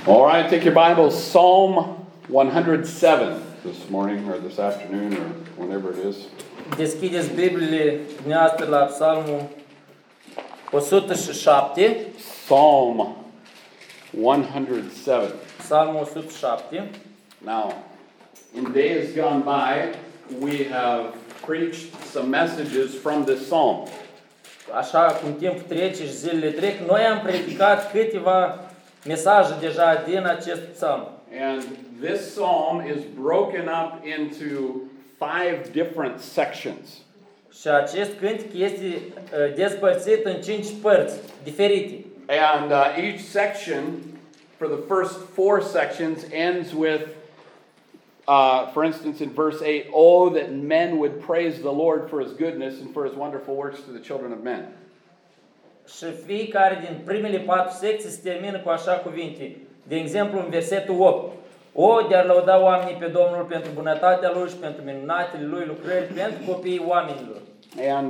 All right, take your Bibles, Psalm 107 this morning or this afternoon or whenever it is. Deschideți Bibliile dumneavoastră la Psalmul 107. Psalm 107. Psalmul 107. Now, in days gone by, we have preached some messages from this psalm. Așa cum timpul trece și zilele trec, noi am predicat câteva mesaje deja din acest psalm. And this psalm is broken up into 5 different sections. Și acest cântec este despărțit în 5 părți diferite. And each section, for the first 4 sections, ends with, for instance, in verse 8, "Oh, that men would praise the Lord for His goodness and for His wonderful works to the children of men." Și fiecare din primele 4 secții se termină cu așa cuvinte. De exemplu, în versetul 8. O, de-ar lăuda oamenii pe Domnul pentru bunătatea Lui și pentru minunatele Lui lucrări, pentru copiii oamenilor. And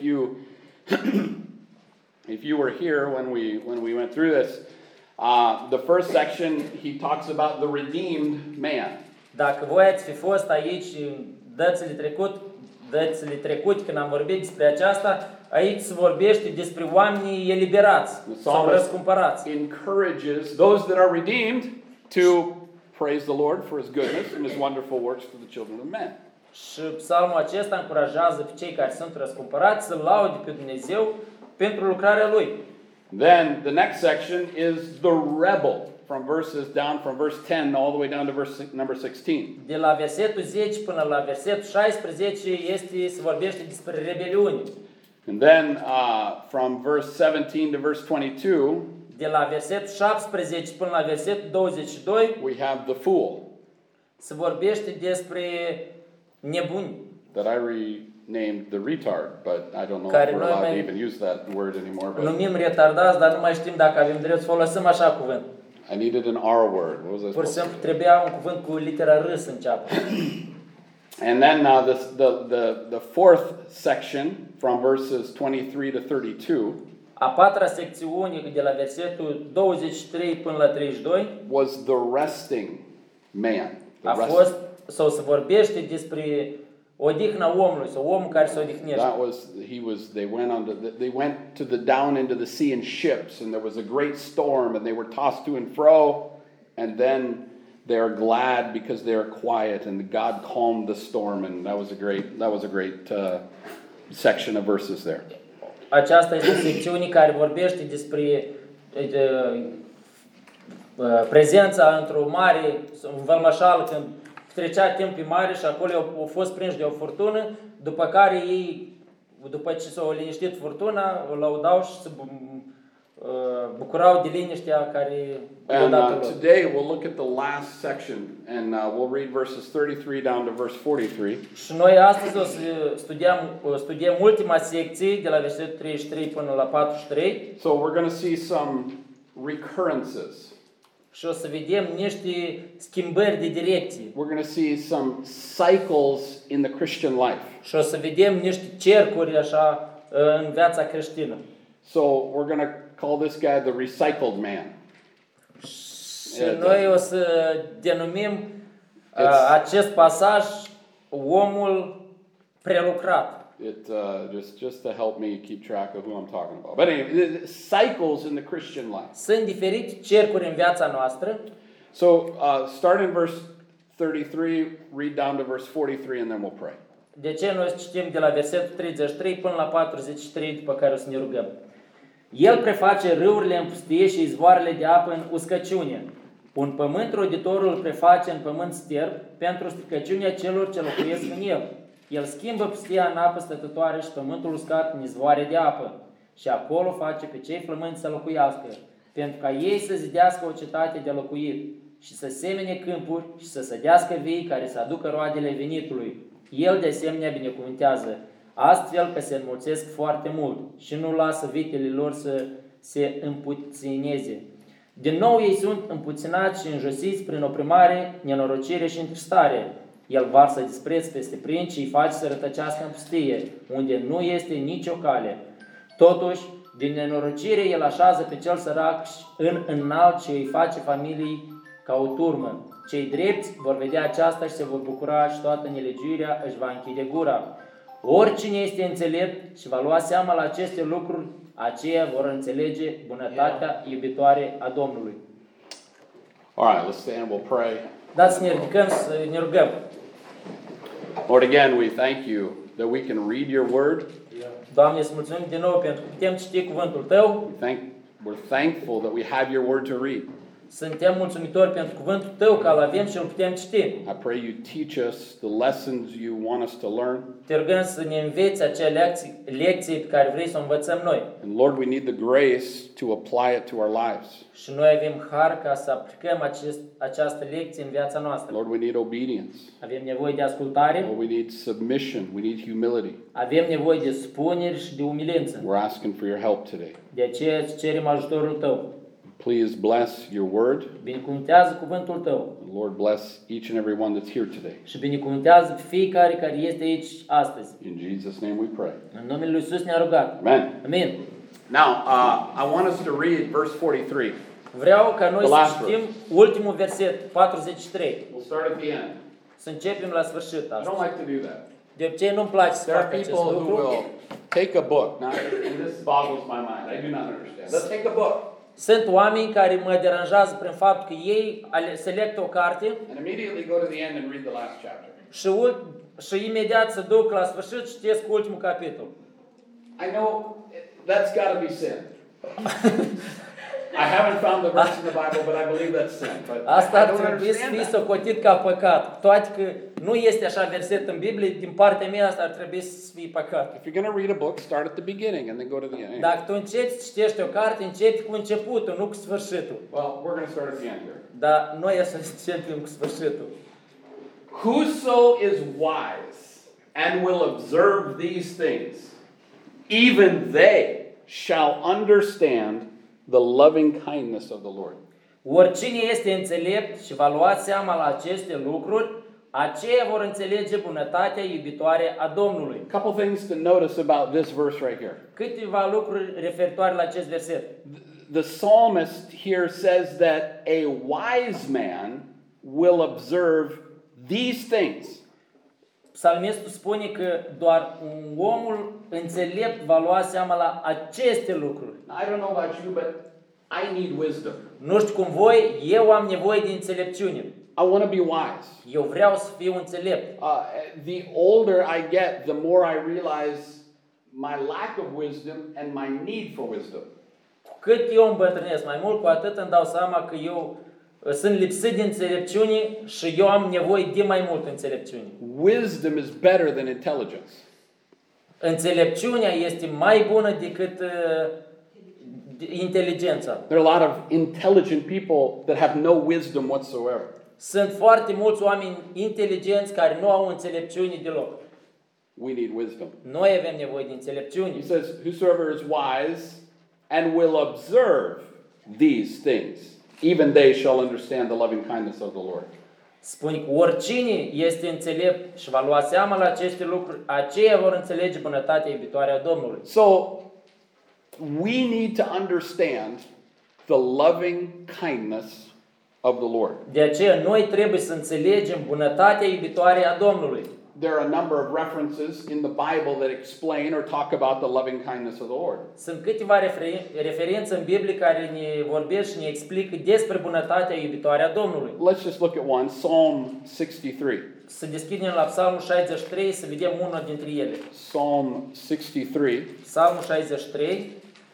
if you were here when we went through this, the first section he talks about the redeemed man. Dacă voi ați fi fost aici în dățile trecute când am vorbit despre aceasta, aici se vorbește despre oamenii eliberați sau răscumpărați. Encourages those that are redeemed to praise the Lord for His goodness and His wonderful works to the children of men. Și psalmul acesta încurajează pe cei care sunt răscumpărați să laude pe Dumnezeu pentru lucrarea Lui. Then the next section is the rebel, from verse 10 all the way down to verse number 16. De la versetul 10 până la versetul 16 se vorbește despre rebeliune. And then from verse 17 to verse 22, de la versetul 17 până la versetul 22, we have the fool. Se vorbește despre nebuni. That I renamed the retard, but I don't know if we're allowed to even use that word anymore. Numim retardați, dar nu mai știm dacă avem drept să folosim așa cuvânt. I needed an R word. What was I Pur și simplu trebuia un cuvânt cu litera R să înceapă. And then the fourth section from verses 23 to 32. A patra secțiune de la versetul 23 până la 32 was the resting man. A fost sau se vorbește despre odihna omului, sau omul care se odihnește. They went to the down into the sea in ships, and there was a great storm, and they were tossed to and fro, and then they are glad because they are quiet, and God calmed the storm, and that was a great section of verses there. Aceasta este secțiune care vorbește despre prezența într-o mare, un vălmășal, când trecea timp pe mare și acolo au fost prinși de o furtună, după care ei, după ce s-au liniștit furtuna, o laudau și se bucurau de liniștea care i-a dat lor. Today we'll look at the last section and we'll read verses 33 down to verse 43. Și noi astăzi o să studiem ultima secție de la versetul 33 până la 43. So we're going to see some recurrences. Și o să vedem niște schimbări de direcție. We're going to see some cycles in the Christian life. Și o să vedem niște cercuri așa în viața creștină. So we're going to call this guy the recycled man. Și noi o să denumim acest pasaj omul prelucrat. Just to help me keep track of who I'm talking about. But anyway, cycles in the Christian life. Sunt diferite cercuri în viața noastră. So start in verse 33, read down to verse 43, and then we'll pray. De ce noi citim de la versetul 33 până la 43, după care o să ne rugăm. El preface râurile în pustie și izvoarele de apă în uscăciune. Un pământ roditor îl preface în pământ sterb pentru stricăciunea celor ce locuiesc în el. El schimbă pustia în apă stătătoare și pământul uscat în izvoare de apă. Și acolo face pe cei flămânți să locuiască, pentru ca ei să zidească o cetate de locuit și să semene câmpuri și să sădească vii care să aducă roadele venitului. El de asemenea binecuvântează, astfel că se înmulțesc foarte mult și nu lasă vitele lor să se împuțineze. Din nou ei sunt împuținați și înjosiți prin oprimare, nenorocire și întristare. El varsă dispreț peste prinți și îi face să rătăcească în pustie, unde nu este nicio cale. Totuși, Din nenorocire, el așează pe cel sărac în înalt și îi face familii ca o turmă. Cei drepți vor vedea aceasta și se vor bucura și toată nelegiuirea își va închide gura. Oricine este înțelept și va lua seama la aceste lucruri, aceia vor înțelege bunătatea iubitoare a Domnului. All right, let's stand, we'll pray. Dați să ne ridicăm, să ne rugăm. Lord, again, we thank you that we can read your word. Doamne, îți mulțumim din nou pentru că putem citi cuvântul Tău. We're thankful that we have your word to read. Suntem mulțumitori pentru cuvântul Tău, că îl avem și îl putem citi. I pray you teach us the lessons you want us to learn. Te rugăm să ne înveți acele lecții pe care vrei să o învățăm noi. And Lord, we need the grace to apply it to our lives. Și noi avem har ca să aplicăm această lecție în viața noastră. Lord, we need obedience. Avem nevoie de ascultare, Lord, we need submission. We need humility. avem nevoie de supunere și de umilință. We're asking for your help today. De aceea îți cerem ajutorul Tău. Please bless your word. Binecuvântează cuvântul Tău. Lord, bless each and every one that's here today. Și binecuvântează pe fiecare care este aici astăzi. In Jesus' name we pray. În numele Lui Iisus ne-a rugat. Amen. Amin. Now, I want us to read verse 43. Vreau ca noi The să last citim ultimul verset, 43. We'll start at the end. Să începem la sfârșit I asta. don't like to do that. De obicei nu-mi place să There are fac acest people who lucru. will take a book. Now, and this boggles my mind. I do not understand. They'll take a book Sunt oameni care mă deranjează prin faptul că ei selectă o carte and immediately go to the end and read the last chapter. și imediat se duc la sfârșit și citesc ultimul capitol. I know that's got to be sin. I haven't found the verse in the Bible, but I believe that's sin. But Asta I ar don't trebui să understand fie that. socotit ca păcat. Toate că nu este așa verset în Biblie, din partea mea asta ar trebui să fie păcat. If you're going to read a book, start at the beginning and then go to the end. Dacă tu începi să citești o carte, începi cu începutul, nu cu sfârșitul. Well, we're going to start at the end here. Dar noi să începem cu sfârșitul. Whoso is wise and will observe these things, even they shall understand the loving kindness of the Lord. Oricine este înțelept și va lua seama la aceste lucruri, aceia vor înțelege bunătatea iubitoare a Domnului. A couple things to notice about this verse right here. Câteva lucruri referitoare la acest verset. The psalmist here says that a wise man will observe these things. Psalmistul spune că doar un omul înțelept va lua seama la aceste lucruri. I don't know about you, but I need wisdom. Nu știu cum voi, eu am nevoie de înțelepciune. I want to be wise. Eu vreau să fiu înțelept. The older I get, the more I realize my lack of wisdom and my need for wisdom. Cu cât eu îmbătrânesc mai mult, cu atât îmi dau seama că eu sunt lipsit de înțelepciune și eu am nevoie de mai mult înțelepciune. Wisdom is better than intelligence. Înțelepciunea este mai bună decât inteligența. There are a lot of intelligent people that have no wisdom whatsoever. Sunt foarte mulți oameni inteligenți care nu au înțelepciune deloc. We need wisdom. Noi avem nevoie de înțelepciune. He says, whosoever is wise and will observe these things, even they shall understand the loving kindness of the Lord. Spune că oricine este înțelept și va lua seama la aceste lucruri, aceia vor înțelege bunătatea iubitoare a Domnului. So, we need to understand the loving kindness of the Lord. De aceea noi trebuie să înțelegem bunătatea iubitoare a Domnului. There are a number of references in the Bible that explain or talk about the loving kindness of the Lord. Sunt câteva referințe în Biblie care ne vorbesc și ne explică despre bunătatea iubitoare a Domnului. Let's just look at one, Psalm 63. Să deschidem la Psalmul 63 să vedem unul dintre ele. Psalm 63. Psalmul 63.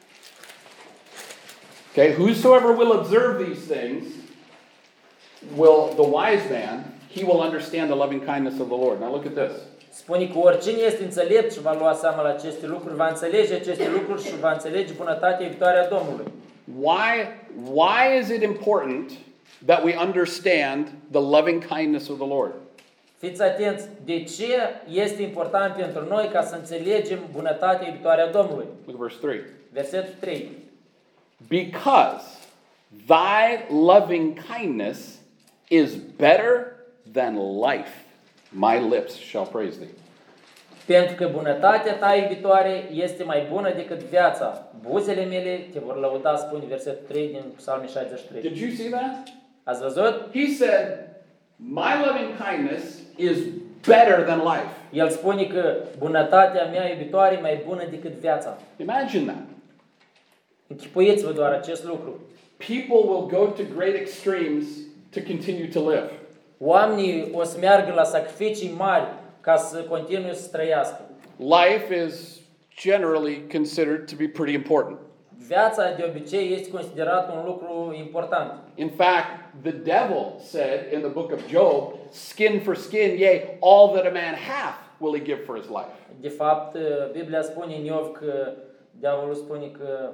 Okay, whosoever will observe these things, the wise man, he will understand the loving kindness of the Lord. Now look at this. Spune că oricine este înțelept și va lua seama la aceste lucruri, va înțelege aceste lucruri și va înțelege bunătatea iubitoare a Domnului. Why is it important that we understand the loving kindness of the Lord? Fiți atenți, de ce este important pentru noi ca să înțelegem bunătatea iubitoare a Domnului? Look at verse 3. Versetul 3. Because thy loving kindness is better than life, my lips shall praise thee. Pentru că bunătatea ta, iubitoare, este mai bună decât viața. Buzele mele te vor lăuda, spune versetul 3 din Psalmul 63. Did you see that? Ați văzut? He said, my loving kindness is better than life. El spune că bunătatea mea, iubitoare, e mai bună decât viața. Imagine that. Închipuiți-vă doar acest lucru. People will go to great extremes to continue to live. Oamenii o să meargă la sacrificii mari ca să continue să trăiască. Life is generally considered to be pretty important. Viața de obicei este considerată un lucru important. In fact, the devil said in the book of Job, skin for skin, yea, all that a man hath will he give for his life. De fapt, Biblia spune în Iov că diavolul spune că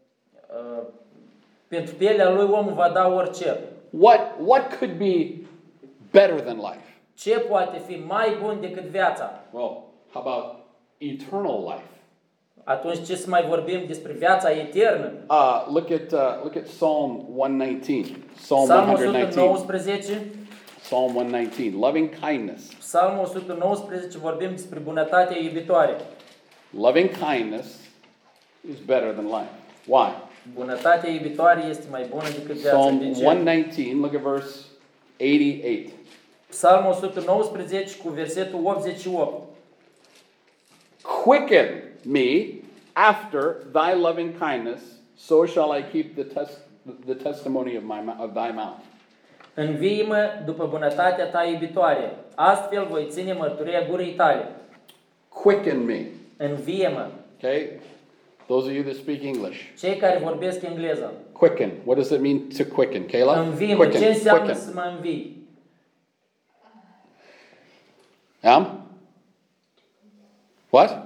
pentru pielea lui omul va da orice. What could be better than life? Ce poate fi mai bun decât viața? Well, how about eternal life? Atunci ce să mai vorbim despre viața eternă? Look at Psalm 119. Psalm Psalmul 119. 119. Psalm 119. Loving kindness. Psalmul 119 vorbim despre bunătatea iubitoare. Loving kindness is better than life. Why? Bunătatea iubitoare este mai bună decât viața. Psalm De ce? 119, look at verse 88. Psalmul 119 cu versetul 88. Quicken me after thy loving kindness, so shall I keep the testimony of thy mouth. Învii-mă după bunătatea ta iubitoare. Astfel voi ține mărturia gurii tale. Quicken me. Învie-mă. Okay? Those of you that speak English. Cei care vorbesc engleză. Quicken. What does it mean to quicken? Kayla? Învie-mă. Ce înseamnă Quicken. să mă învii? Yeah? What?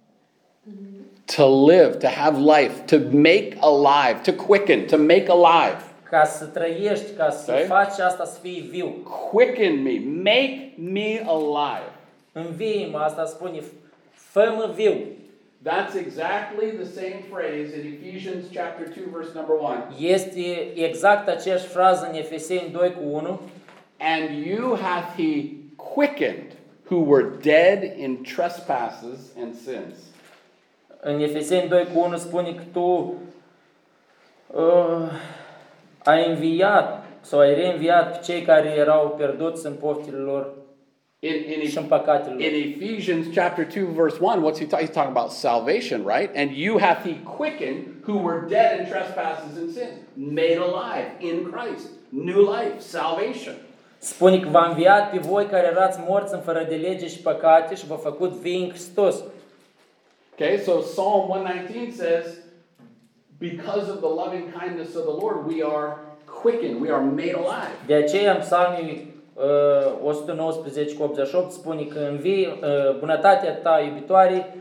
To live, to have life, to make alive, to quicken, to make alive. Ca să trăiești, ca să Okay. faci asta să fii viu. Quicken me, make me alive. Învie-mă, asta spune, fă-mă viu. That's exactly the same phrase in Ephesians chapter 2 verse number 1. Este exact aceeași frază în Efeseni 2 cu 1. And you hath he quickened who were dead in trespasses and sins. În Efeseni 2 cu 1 spune că tu ai înviat sau ai reînviat pe cei care erau pierduți în poftile lor și în păcatele lor. In Ephesians chapter 2 verse 1, what's he talking? He's talking about salvation, right? And you hath he quickened who were dead in trespasses and sins, made alive in Christ, new life, salvation. Spune că v-a înviat pe voi care erați morți în fără de lege și păcate și v-a făcut vii în Hristos. Okay, so Psalm 119 says, because of the loving kindness of the Lord, we are quickened, we are made alive. De aceea în Psalmul 119 cu 88 spune că bunătatea ta iubitoare,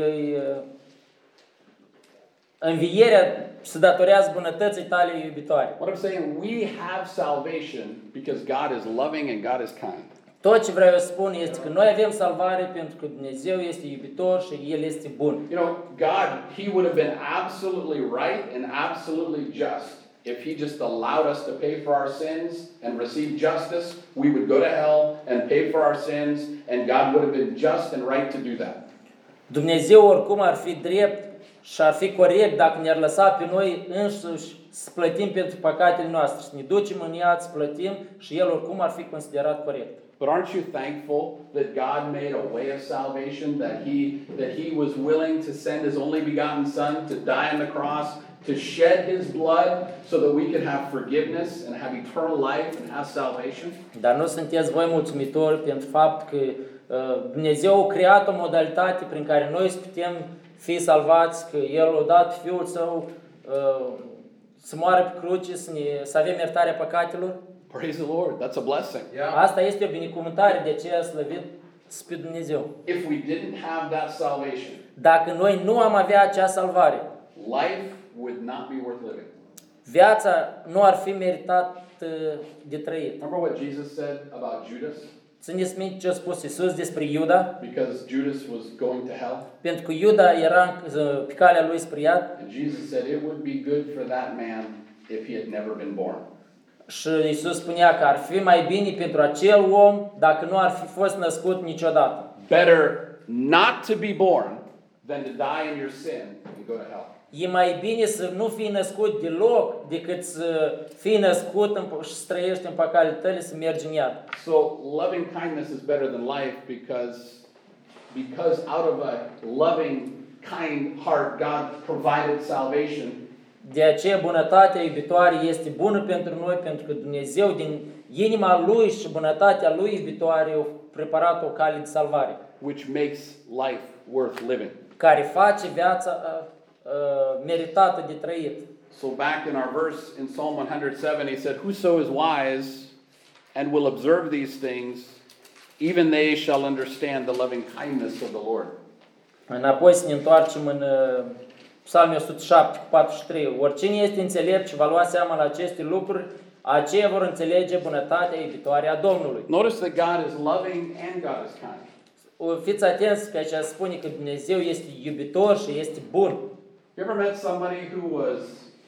învierea se datorează bunătății tale iubitoare. What I'm saying, we have salvation because God is loving and God is kind. Tot ce vreau să spun este că noi avem salvare pentru că Dumnezeu este iubitor și El este bun. You know, God, He would have been absolutely right and absolutely just if He just allowed us to pay for our sins and receive justice. We would go to hell and pay for our sins, and God would have been just and right to do that. Dumnezeu oricum ar fi drept și ar fi corect dacă ne-ar lăsa pe noi înșiși să plătim pentru păcatele noastre, să ne ducem în iad, să plătim și El oricum ar fi considerat corect. But aren't you thankful that God made a way of salvation, that he was willing to send His only begotten Son to die on the cross, to shed His blood so that we could have forgiveness and have eternal life and have salvation? Dar nu sunteți voi mulțumitori pentru faptul că Dumnezeu a creat o modalitate prin care noi să putem fi salvați, că El a dat Fiul Său să moară pe cruce, să avem iertarea păcatelor? Praise the Lord. That's a blessing. Asta este o binecuvântare, de aceea slăvit pe Dumnezeu. If we didn't have that salvation, Dacă noi nu am avea acea salvare, life would not be worth living. viața nu ar fi meritat de trăit. Remember what Jesus said about Judas? Țineți minte ce a spus Iisus despre Iuda? Because Judas was going to hell. Pentru că Iuda era pe calea lui spre iad. And Jesus said it would be good for that man if he had never been born. Și Iisus spunea că ar fi mai bine pentru acel om dacă nu ar fi fost născut niciodată. Better not to be born than to die in your sin and go to hell. E mai bine să nu fii născut deloc decât să fii născut și să trăiești în păcatele tale să mergi în iad. So loving kindness is better than life because out of a loving, kind heart, God provided salvation. De aceea bunătatea iubitoare este bună pentru noi, pentru că Dumnezeu din inima Lui și bunătatea Lui iubitoare a preparat o cale de salvare, Which makes life worth living. care face viața meritată de trăit. So back in our verse in Psalm 107, he said, "Whoso is wise and will observe these things, even they shall understand the loving kindness of the Lord." Înapoi să ne întoarcem în Psalmul 107 cu 43. Oricine este înțelept și va lua seama la aceste lucruri, aceia vor înțelege bunătatea iubitoare a Domnului. Notice that God is loving and God is kind. Fiți atenți că aici spune că Dumnezeu este iubitor și este bun. You ever met somebody who was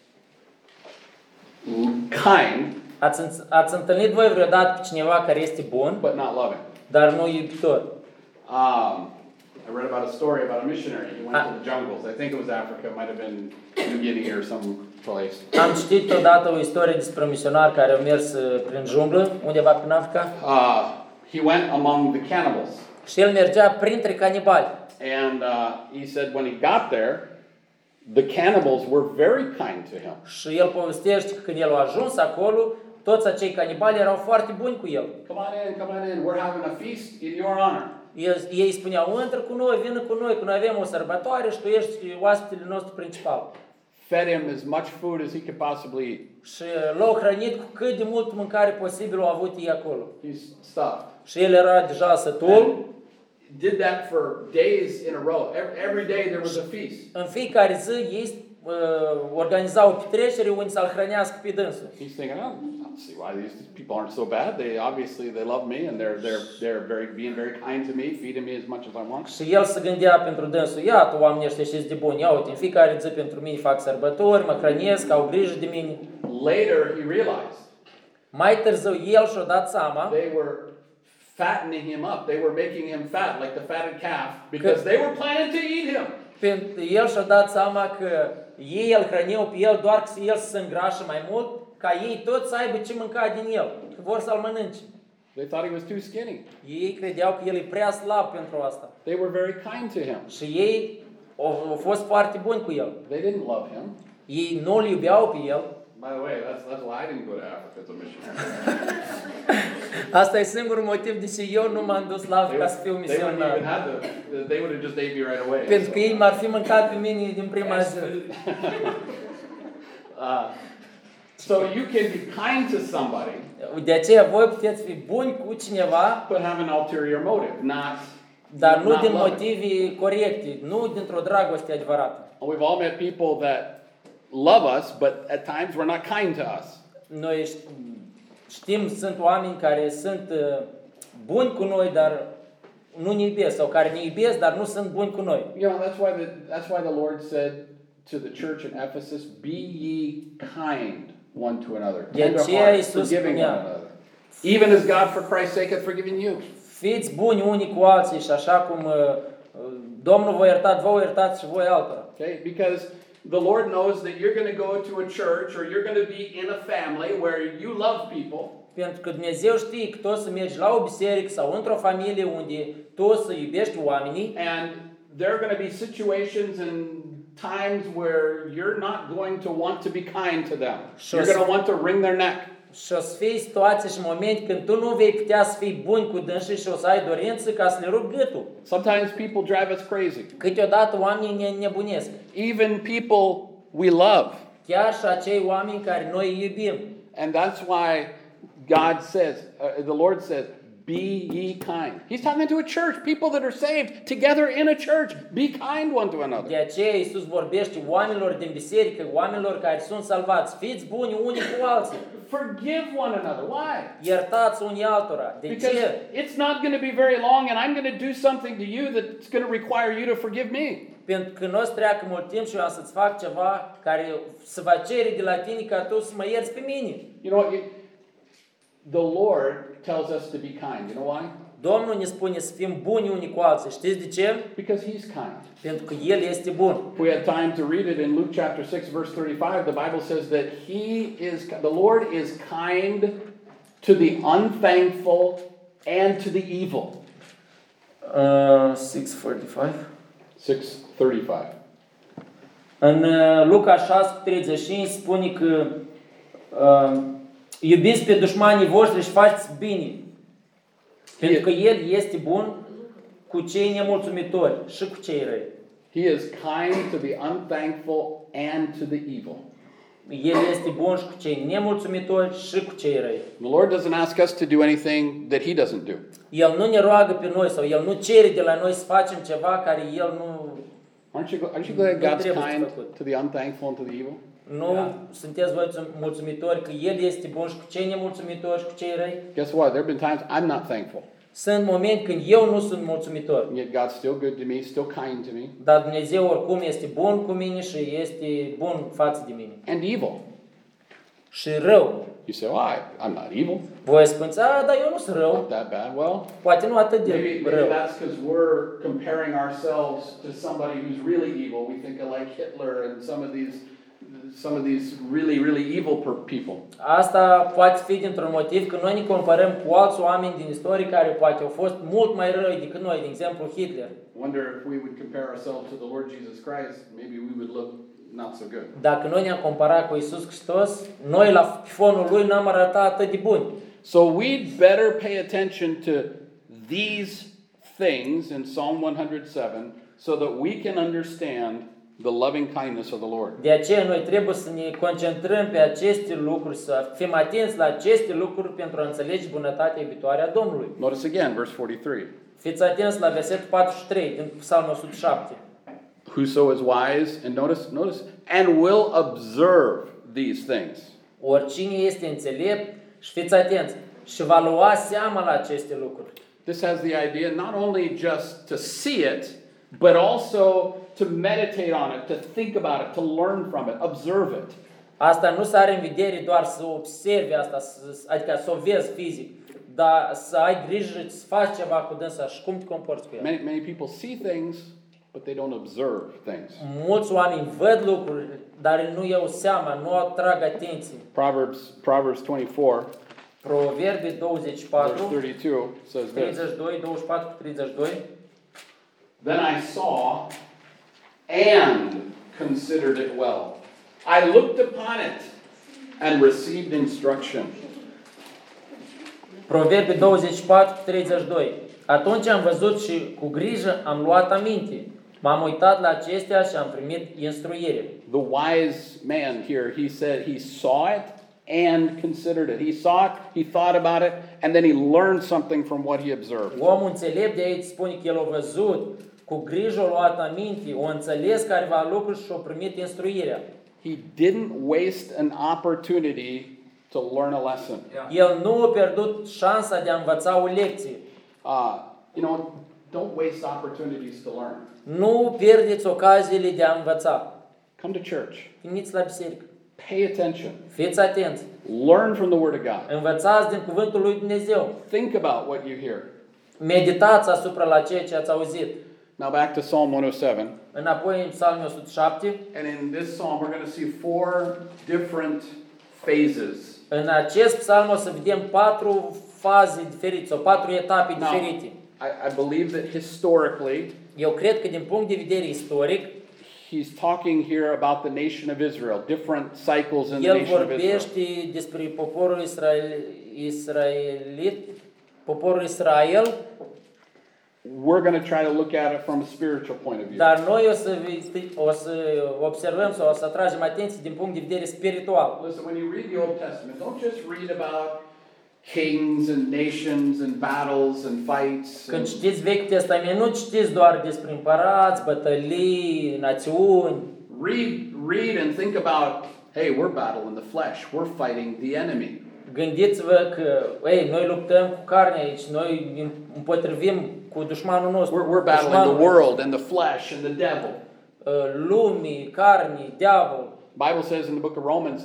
kind Ați întâlnit voi vreodată pe cineva care este bun, but not loving? dar nu iubitor? I read about a story about a missionary. He went to the jungles. I think it was Africa. It might have been New Guinea or some place. Am citit odată o istorie despre un misionar care a mers prin junglă, undeva prin Africa, He went among the cannibals. și el mergea printre canibali. And he said when he got there, the cannibals were very kind to him. Și el povestește că când el a ajuns acolo, toți acei canibali erau foarte buni cu el. Come on in. We're having a feast in your honor. Ei spuneau, intră cu noi, vină cu noi, că noi avem o sărbătoare și tu ești oaspetele nostru principal. Fed him as much food as he could possibly eat. Și l-au hrănit cu cât de mult mâncare posibil au avut ei acolo. He's stuffed. Și el era deja sătul. Did that for days in a row. Every day there was a feast. În fiecare zi ei organizau o petrecere unde să-l hrănească pe dânsul. He's thinking, I don't see why these people aren't so bad. They obviously love me and they're being very kind to me, feeding me as much as I want. Și el se gândea pentru dânsul, iată oamenii ăștia și de buni, ia uite, în fiecare zi pentru mine fac sărbători, mă hrănesc, au grijă de mine. Later he realized Mai târziu el și-a dat seama they were fattening him up. They were making him fat like the fatted calf because they were planning to eat him. pentru el și-a dat seama că ei îl hrăneau pe el doar că el să se îngrașă mai mult, ca ei toți să aibă ce mânca din el, că vor să-l mănânce. They thought he was too skinny. Ei credeau că el e prea slab pentru asta. They were very kind to him. Și ei au fost foarte buni cu el. They didn't love him. Ei nu îl iubeau pe el. By the way, that's why I didn't go to Africa as a missionary. Asta e singurul motiv de ce eu nu m-am dus la Africa să fiu They wouldn't even misionar. have they would have just ate me right away. Pentru că ei m-ar fi mâncat pe mine din prima zi. So you can be kind to somebody, De aceea voi puteți fi buni cu cineva, but have an ulterior motive, dar nu not din loving. motive corecte, nu dintr-o dragoste adevărată. We've all met people that love us, but at times we're not kind to us. Noi știm, sunt oameni care sunt buni cu noi, dar nu ne iubesc, sau care ne iubesc, dar nu sunt buni cu noi. You know, that's why the Lord said to the church in Ephesus, "Be ye kind one to another, De aceea tender-hearted, Iisus forgiving one spunea, another, even as God for Christ's sake hath forgiven you." fiți buni unii cu alții și așa cum Domnul v-a iertat, vă iertați și voi altora. Okay, because the Lord knows that you're going to go to a church or you're going to be in a family where you love people. Pentru că Dumnezeu știe că tu o să mergi la o biserică sau într-o familie unde tu o să iubești oamenii And there are going to be situations and times where you're not going to want to be kind to them. You're going to want to wring their neck. și o să fie situații și momente când tu nu vei putea să fii bun cu dânsii și o să ai dorință ca să le rupi gâtul. Sometimes people drive us crazy. Câteodată oamenii ne nebunesc. Even people we love. Chiar și acei oameni care noi îi iubim. And that's why God says, the Lord says, be ye kind. He's talking to a church, people that are saved together in a church. Be kind one to De another. aceea Iisus vorbește oamenilor din biserică, oamenilor care sunt salvați. Fiți buni unii cu alții. Forgive one another. Why? Iertați unii altora. De Because ce? it's not going to be very long and I'm going to do something to you that's going to require you to forgive me. Pentru că nu o să treacă mult timp și eu am să-ți fac ceva care să va cere de la tine ca tu să mă ierți pe mine. You know what? The Lord tells us to be kind. You know why? Domnul ne spune să fim buni unii cu alții. Știți de ce? Because he's kind. Pentru că El este bun. If we had time to read it in Luke chapter 6 verse 35, the Bible says that the Lord is kind to the unthankful and to the evil. 6:45. 6:35. În Luca 6:35 spune că iubiți pe dușmanii voștri și faceți bine. Pentru că El este bun cu cei nemulțumitori și cu cei răi. He is kind to the unthankful and to the evil. El este bun și cu cei nemulțumitori și cu cei răi. The Lord doesn't ask us to do anything that he doesn't do. El nu ne roagă pe noi sau El nu cere de la noi să facem ceva care El nu... Aren't you glad God's trebuie kind făcut. to the unthankful and to the evil? Nu sunteți voi mulțumitori că El este bun și cu cei nemulțumitori și cu cei răi? Guess what? There have been times I'm not thankful. Sunt momente când eu nu sunt mulțumitor. And yet God's still good to me, still kind to me. Dar Dumnezeu oricum este bun cu mine și este bun față de mine. And evil. Și rău. You say, well, I'm not evil. Voi spuneți, dar eu nu sunt rău. Not that bad. Well, Poate nu atât de maybe rău. that's because we're comparing ourselves to somebody who's really evil. We think of like Hitler and some of these really, really evil people. Asta poate fi dintr-un motiv că noi ne comparăm cu alți oameni din istorie care poate au fost mult mai răi decât noi, de exemplu Hitler. Wonder if we would compare ourselves to the Lord Jesus Christ, maybe we would look not so good. Dacă noi ne-am comparat cu Iisus Hristos, noi la fonul lui n-am arătat atât de buni. So we'd better pay attention to these things in Psalm 107 so that we can understand the loving kindness of the Lord. De aceea noi trebuie să ne concentrăm pe aceste lucruri, să fim atenți la aceste lucruri pentru a înțelege bunătatea iubitoare a Domnului. Notice again, verse 43. Fiți atenți la versetul 43 din Psalmul 107. Whoso is wise, and notice, and will observe these things. Oricine este înțelept, și fiți atenți, și va lua seama la aceste lucruri. This has the idea not only just to see it, but also to meditate on it, to think about it, to learn from it, observe it. Asta nu se are în vedere doar să observi asta, adică să o vezi fizic, dar să ai grijă să faci ceva cu dânsa și cum te comporți cu el. Many people see things, but they don't observe things. Mulți oameni văd lucruri, dar nu iau seama, nu atrag atenție. Proverbs 24, Proverbe 24, verse 32 says this. 32, 24, 32. Then I saw and considered it well. I looked upon it and received instruction. Proverbe 24, 32. Atunci am văzut și cu grijă am luat aminte. M-am uitat la acestea și am primit instruire. The wise man here, he said he saw it and considered it. He saw it, he thought about it, and then he learned something from what he observed. Omul înțelept de aici spune că el a văzut, cu grijă a luat aminte, a înțeles careva lucruri și a primit instruirea. He didn't waste an opportunity to learn a lesson. El nu a pierdut șansa de a învăța o lecție. Don't waste opportunities to learn. Nu pierdeți ocaziile de a învăța. Come to church. Veniți la biserică. Pay attention. Fiți atenți. Learn from the Word of God. Învățați din cuvântul lui Dumnezeu. Think about what you hear. Meditați asupra la ceea ce ați auzit. Now back to Psalm 107. Înapoi în Psalmul 107. And in this psalm we're going to see 4 different phases. În acest psalm o să vedem 4 faze diferite sau 4 etape diferite. I believe that historically, Eu cred că din punct de vedere istoric, he's talking here about the nation of Israel, different cycles in the el nation of Israel. vorbește despre poporul israelit, poporul Israel. We're going to try to look at it from a spiritual point of view. Dar noi o să observăm sau o să atragem atenție din punct de vedere spiritual. Listen, when you read the Old Testament, don't just read about kings and nations and battles and fights. Când citiți Vechiul Testament, nu citiți doar despre împărați, bătălii, națiuni. Read and think about, hey, we're battling the flesh. We're fighting the enemy. Gândiți-vă că, noi luptăm cu carne aici, noi împotrivim cu dușmanul nostru. We're battling the world and the flesh and the devil. Lumii, carnii, diavol. Bible says in the book of Romans,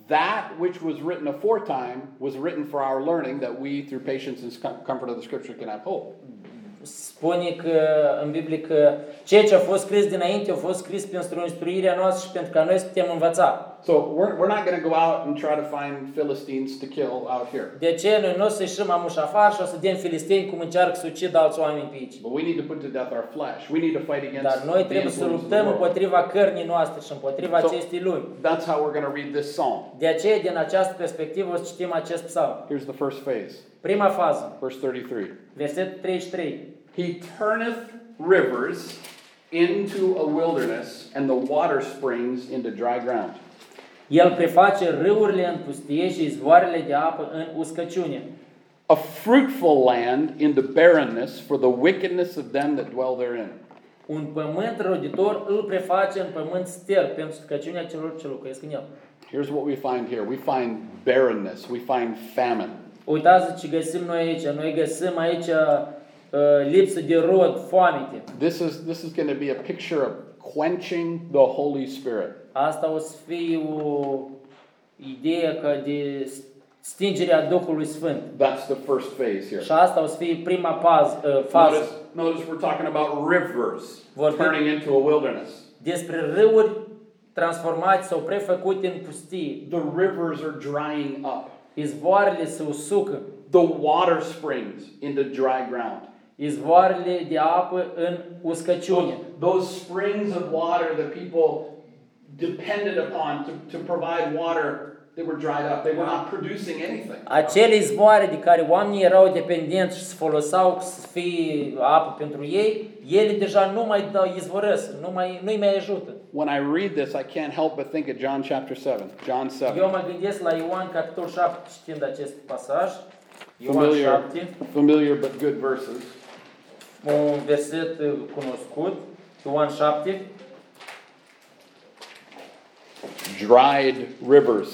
that which was written aforetime was written for our learning, that we, through patience and comfort of the Scripture, can have hope. Spune că în Biblie că ceea ce a fost scris dinainte a fost scris pentru instruirea noastră și pentru ca noi să putem învăța. So we're not going to go out and try to find Philistines to kill out here. De ce noi nu o să ieșim amuși afară și o să dăm filisteni cum încearcă să ucidă alți oameni pe aici? But we need to put to death our flesh. We need to fight against Dar noi the trebuie să influence of the luptăm world. împotriva cărnii noastre și împotriva So, acestei lumi. that's how we're going to read this psalm. De aceea, din această perspectivă, o să citim acest psalm. Here's the first phase, Prima fază, verse 33. versetul 33. He turneth rivers into a wilderness and the water springs into dry ground. El preface râurile în pustie și izvoarele de apă în uscăciune. A fruitful land into barrenness for the wickedness of them that dwell therein. Un pământ roditor îl preface în pământ ster pentru scăciunea celor ce locuiesc în el. Here's what we find here. We find barrenness. We find famine. Uitați ce găsim noi aici. Noi găsim aici lipsă de rod, foamete. This is going to be a picture of quenching the Holy Spirit. Asta o să fie o idee că de stingerea Duhului Sfânt. That's the first phase here. Și asta o să fie prima fază. Notice we're talking about rivers Vorbim turning into a wilderness. despre râuri transformate sau prefăcute în pustie. The rivers are drying up. Izvoarele se usucă. The water springs into dry ground. Izvoarele de apă în uscăciune. Those springs of water that people depended upon to provide water, they were dried up. They were not producing anything. Acele izvoare de care oamenii erau dependenți și se foloseau să fie apă pentru ei, ele deja nu mai izvorăsc, nu-i mai ajută. When I read this, I can't help but think of John chapter 7. John 7. Eu mă gândesc la Ioan capitolul 7 citind acest pasaj. Ioan 7, Familiar but good verses. un verset cunoscut. Ioan 7. Dried rivers.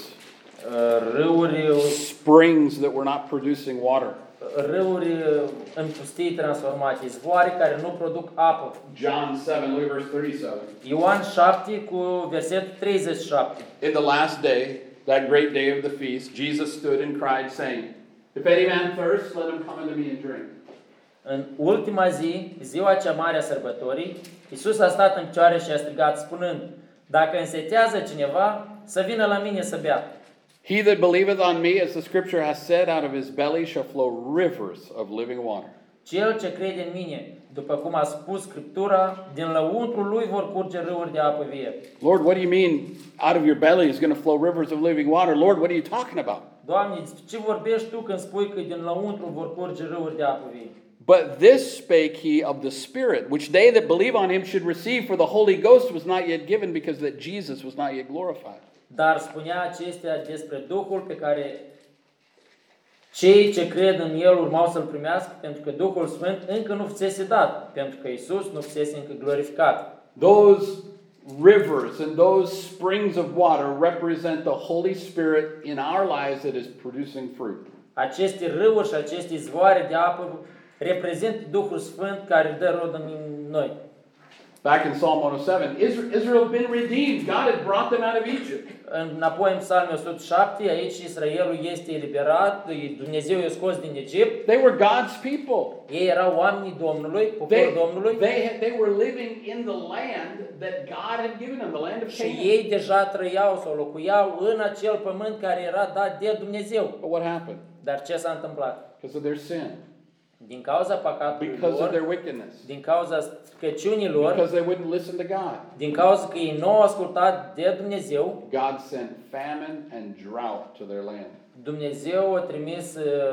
Râuri, Springs that were not producing water. râuri în pustii transformate, izvoare care nu produc apă. John 7, look at verse 37. Ioan 7 cu versetul 37. In the last day, that great day of the feast, Jesus stood and cried, saying, If any man thirsts, let him come unto me and drink. În ultima zi, ziua cea mare a sărbătorii, Iisus a stat în picioare și a strigat spunând, dacă însetează cineva, să vină la mine să bea. He that believeth on me, as the scripture hath said, out of his belly shall flow rivers of living water. Cel ce crede în mine, după cum a spus Scriptura, din lăuntrul lui vor curge râuri de apă vie. Lord, what do you mean out of your belly is going to flow rivers of living water? Lord, what are you talking about? Doamne, ce vorbești tu când spui că din lăuntru vor curge râuri de apă vie? But this spake he of the Spirit, which they that believe on him should receive, for the Holy Ghost was not yet given, because that Jesus was not yet glorified. Dar spunea acestea despre Duhul pe care cei ce cred în El urmau să-L primească, pentru că Duhul Sfânt încă nu fusese dat, pentru că Iisus nu fusese încă glorificat. Those rivers and those springs of water represent the Holy Spirit in our lives that is producing fruit. Aceste râuri și aceste izvoare de apă reprezintă Duhul Sfânt care dă rod în noi. Back in Psalm 107, Israel had been redeemed. God had brought them out of Egypt. Înapoi în Psalmul 107, aici Israelul este eliberat, Dumnezeu i-a scos din Egipt. They were God's people. Ei erau oamenii Domnului, poporul Domnului. They were living in the land that God had given them, the land of Și Canaan. ei deja trăiau sau locuiau în acel pământ care era dat de Dumnezeu. But what happened? Dar ce s-a întâmplat? Because of their sin, Din cauza păcatului because of lor, their wickedness, din cauza scăciunilor, because they wouldn't listen to God. din cauza că ei nu au ascultat de Dumnezeu, God sent famine and drought to their land. Dumnezeu a trimis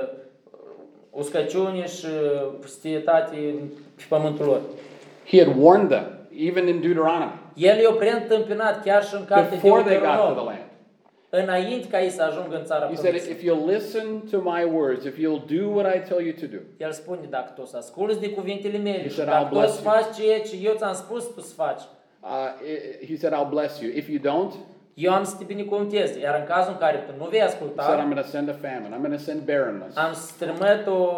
uscăciune și pustietate pe pământul lor. He had warned them, even in Deuteronomy, El i-a preîntâmpinat chiar și în cartea before they got to the Deuteronom, land. înainte ca ei să ajungă în țara He said, promisă. if you'll listen to my words, if you'll do what I tell you to do, El spune, dacă tu o să asculți de cuvintele mele He și said, dacă "I'll tu o bless să you." faci ceea ce eu ți-am spus tu să faci, he said, I'll bless you. If you don't, eu am să te binecuvântez. Iar în cazul în care tu nu vei he said, I'm asculta, going to send a famine. I'm going to send barrenness. am strâmăt o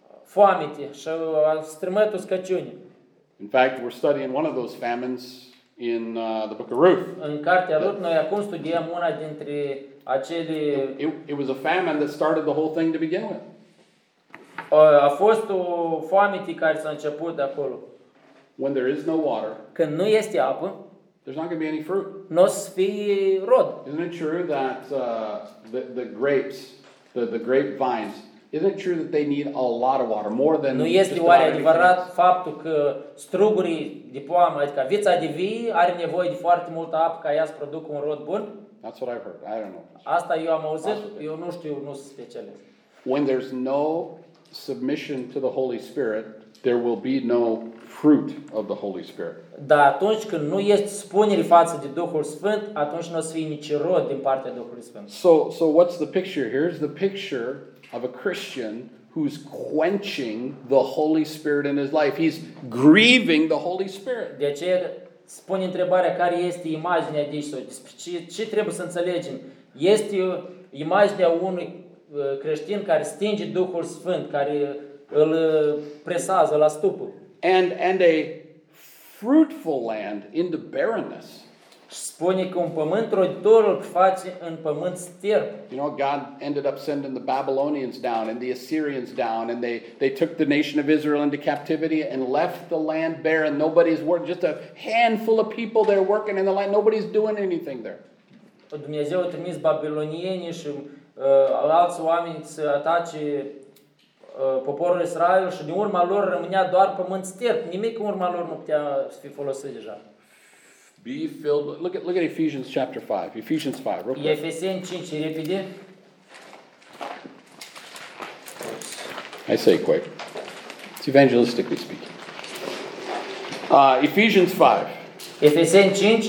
foamete și am strâmăt o scăciune. In fact, we're studying one of those famines in the book of Ruth. În cartea Rut, noi acum studiem una dintre acele... It was a famine that started the whole thing to begin with. A fost o foamete care s-a început de acolo. When there is no water, Când nu este apă, there's not going to be any fruit. nu o să fie rod. Isn't it true that the grapes, the grapevines, isn't it true that they need a lot of water, more than Nu just este about oare anything adevărat else? faptul că strugurii de poamă, adică vița de vii, are nevoie de foarte multă apă ca ea să producă un rod bun? That's what I've heard. I don't know. Asta eu am auzit, eu nu știu, nu sunt specialist. When there's no submission to the Holy Spirit, there will be no fruit of the Holy Spirit. Dar atunci când nu este spunere față de Duhul Sfânt, atunci nu o să fie nici rod din partea Duhului Sfânt. So what's the picture? Here's the picture of a Christian who's quenching the Holy Spirit in his life. He's grieving the Holy Spirit. De aceea spune întrebarea care este imaginea de aici, despre ce trebuie să înțelegem. Este imaginea unui creștin care stinge Duhul Sfânt, care îl presează, îl astupă. And a fruitful land into barrenness. Și spune că un pământ roditor îl face în pământ sterb. You know, God ended up sending the Babylonians down and the Assyrians down, and they took the nation of Israel into captivity and left the land barren. Nobody's working, just a handful of people there working in the land. Nobody's doing anything there. Dumnezeu a trimis babilonienii și alți oameni să atace poporul Israel și din urma lor rămânea doar pământ sterb. Nimic în urma lor nu putea să fie folosit deja. Be filled. Look at Ephesians chapter 5. Ephesians 5. Real quick. Efeseni 5, repede. I say quick. It's evangelistically speaking. Ephesians 5. Efeseni 5.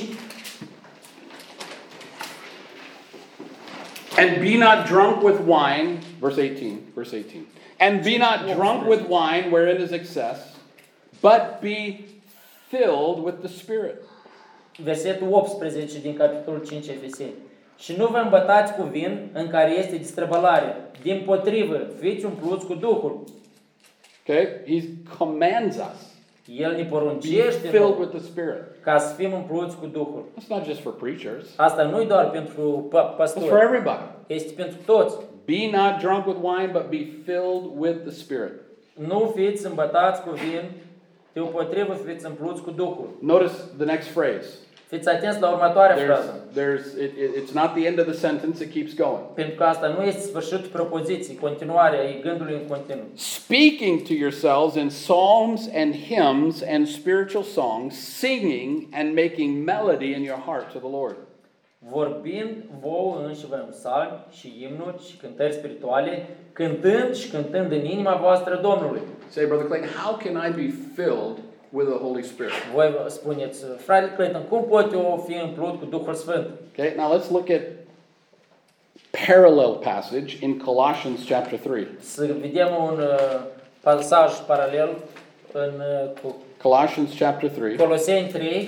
And be not drunk with wine, verse 18. And be not drunk with wine wherein is excess, but be filled with the Spirit. Versetul 18 din capitolul 5 Efeseni. Și nu vă îmbătați cu vin în care este distrăbălare. Dimpotrivă, fiți umpluți cu Duhul. Okay? He commands us. El ne Be poruncește filled with the Spirit. ca să fim umpluți cu Duhul. That's not just for preachers. Asta nu e doar pentru It's for pastori, everybody. este pentru toți. Be not drunk with wine, but be filled with the Spirit. Nu fiți îmbătați cu vin, deopotrivă fiți umpluți cu Duhul. Notice the next phrase. Fiți atenți la următoarea frază. It's not the end of the sentence, it keeps going. Pentru că asta nu este sfârșitul propoziției, continuarea e gândului în continuu. Speaking to yourselves in psalms and hymns and spiritual songs, singing and making melody in your heart to the Lord. Vorbind vouă înșivă în psalmi și imnuri și cântări spirituale, cântând și cântând în inima voastră Domnului. Say, Brother Clayton, how can I be filled with the Holy Spirit? Voi vă spuneți, frate Clayton, cum pot eu fi umplut cu Duhul Sfânt? Okay, now let's look at parallel passage in Colossians chapter 3. Să vedem un pasaj paralel în Colossians chapter 3. Coloseni 3,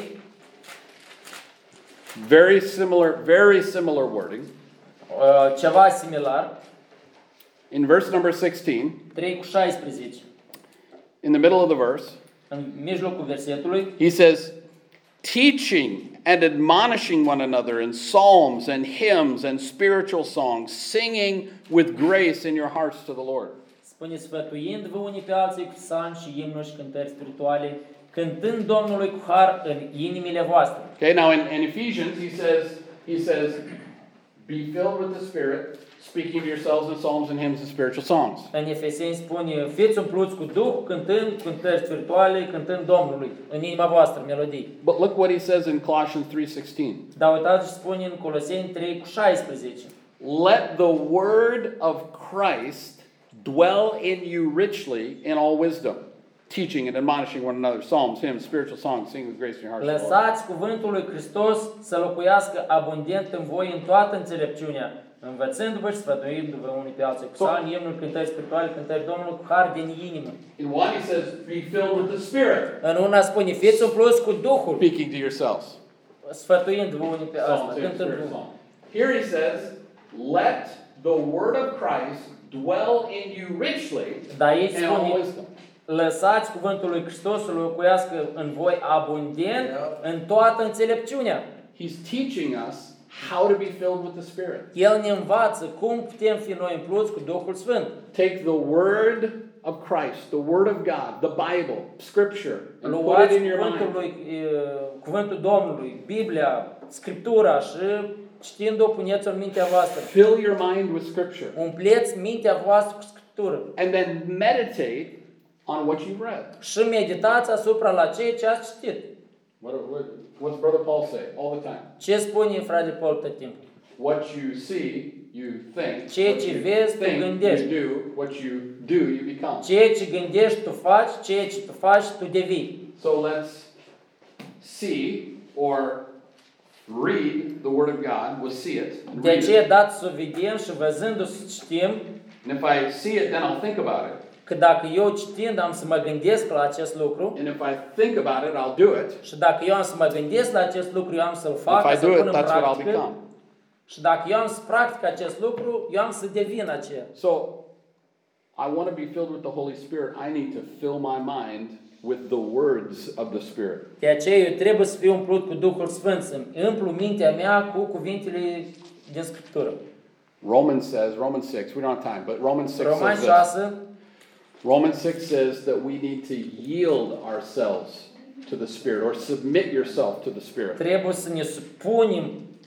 Very similar wording. Ceva similar, In verse number 16, 3 cu 16, in the middle of the verse, în mijlocul versetului, he says, teaching and admonishing one another in psalms and hymns and spiritual songs, singing with grace in your hearts to the Lord. spune sfătuind-vă unii pe alții cu psalmi și imnuri și cântări spirituale, cântând Domnului cu har în inimile voastre. Okay, now in Ephesians, he says, be filled with the Spirit, speaking to yourselves in psalms and hymns and spiritual songs. În Efeseni spune, fiți umpluți cu Duh, cântând cântări spirituale, cântând Domnului în inima voastră, melodii. But look what he says in Colossians 3:16. Dar uitați ce spune în Coloseni 3 cu 16. Let the word of Christ dwell in you richly in all wisdom, teaching and admonishing one another, psalms, hymns, spiritual songs, singing with grace in your hearts. to the Lord. Lăsați cuvântul lui Hristos să locuiască abundent în voi în toată înțelepciunea, învățându-vă și sfătuindu-vă unii pe alții cu psalmi, imnuri, cântări spirituale, cântări Domnului cu har din inimă. In one he says, be filled with the Spirit, În una spune, fiți umpluți cu Duhul, speaking to yourselves. sfătuindu-vă unii pe alții, Psalms, hymns, cântând spiritual Duhul. songs. Here he says, let the word of Christ dwell in you richly Dar aici in all spune, wisdom. lăsați cuvântul lui Hristos să locuiască în voi abundent în toată înțelepciunea. He's teaching us how to be filled with the Spirit. El ne învață cum putem fi noi umpluți cu Duhul Sfânt. Take the word of Christ, the word of God, the Bible, Scripture, and put Luați it in your cuvântul, mind. cuvântul Domnului, Biblia, Scriptura și citind-o puneți-o în mintea voastră. Fill your mind with Scripture. Umpleți mintea voastră cu Scriptură. And then meditate on what you've read. Și meditați asupra la ceea ce ați citit. What's Brother Paul say all the time? Ce spune frate Paul tot timpul? What you see, you think. Ceea What ce you vezi, tu think, gândești. you do. What you do, you become. Ceea ce gândești, tu faci, ceea ce tu faci, tu devii. So let's see or read the Word of God. We'll see it. And De read aceea it. dați să vedem și văzându-o să citim, And if I see it, then I'll think about it. că dacă eu citind am să mă gândesc la acest lucru, And if I think about it, I'll do it. și dacă eu am să mă gândesc la acest lucru, eu am să-l fac, If I să-l do pun it, în that's what I'll practică. become. Și dacă eu am să practic acest lucru, eu am să devin aceea. So I want to be filled with the Holy Spirit. I need to fill my mind with the words of the Spirit. De aceea eu trebuie să fiu umplut cu Duhul Sfânt, să-mi împlu mintea mea cu cuvintele din Scriptură. Romans 6, we don't have time, but Romans 6 Romani says this. 6, Romans 6 says that we need to yield ourselves to the Spirit or submit yourself to the Spirit. trebuie să ne supunem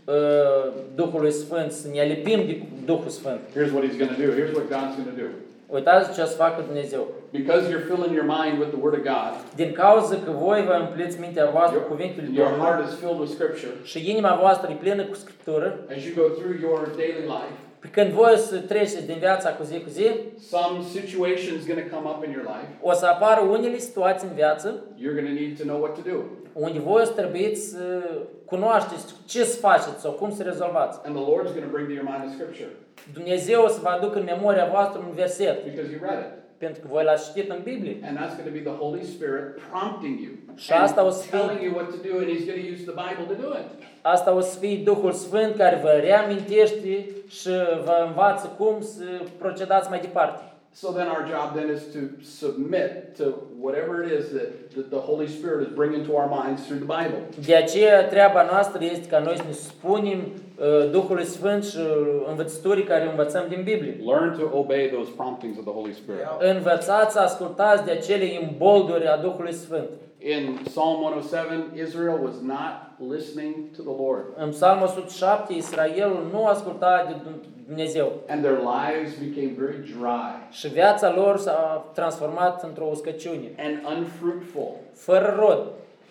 Duhului Sfânt, să ne alipim de Duhul Sfânt. Here's what He's going to do. Here's what God's going to do. Uitați ce o să facă Dumnezeu. Because you're filling your mind with the Word of God, Din cauza că voi vă împliți mintea voastră cu cuvintele your Domnului heart is filled with Scripture. și inima voastră e plină cu Scriptură, As you go through your daily life, pe când voi o să treceți din viața cu zi, some situation is going to come up in your life. o să apară unele situații în viață You're going to need to know what to do. unde voi o să trebuiți să cunoașteți ce să faceți sau cum să rezolvați. And the Lord's going to bring to your mind a Scripture Dumnezeu o să vă aducă în memoria voastră un verset, because you read it. pentru că voi l-ați citit în Biblie. And that's going to be the Holy Spirit prompting you Și asta o să fie- telling you what to do, and He's going to use the Bible to do it. Asta o să fie Duhul Sfânt care vă reamintește și vă învață cum să procedați mai departe. So then our job then is to submit to whatever it is that the Holy Spirit is bringing to our minds through the Bible. De aceea treaba noastră este ca noi să ne supunem Duhului Sfânt și învățăturii care învățăm din Biblie. Learn to obey those promptings of the Holy Spirit. Învățați să ascultați de acele imbolduri a Duhului Sfânt. In Psalm 107, Israel was not listening to the Lord, În Psalmul 107, Israelul nu asculta de Dumnezeu and their lives became very dry și viața lor s-a transformat într-o uscăciune, and unfruitful. fără rod.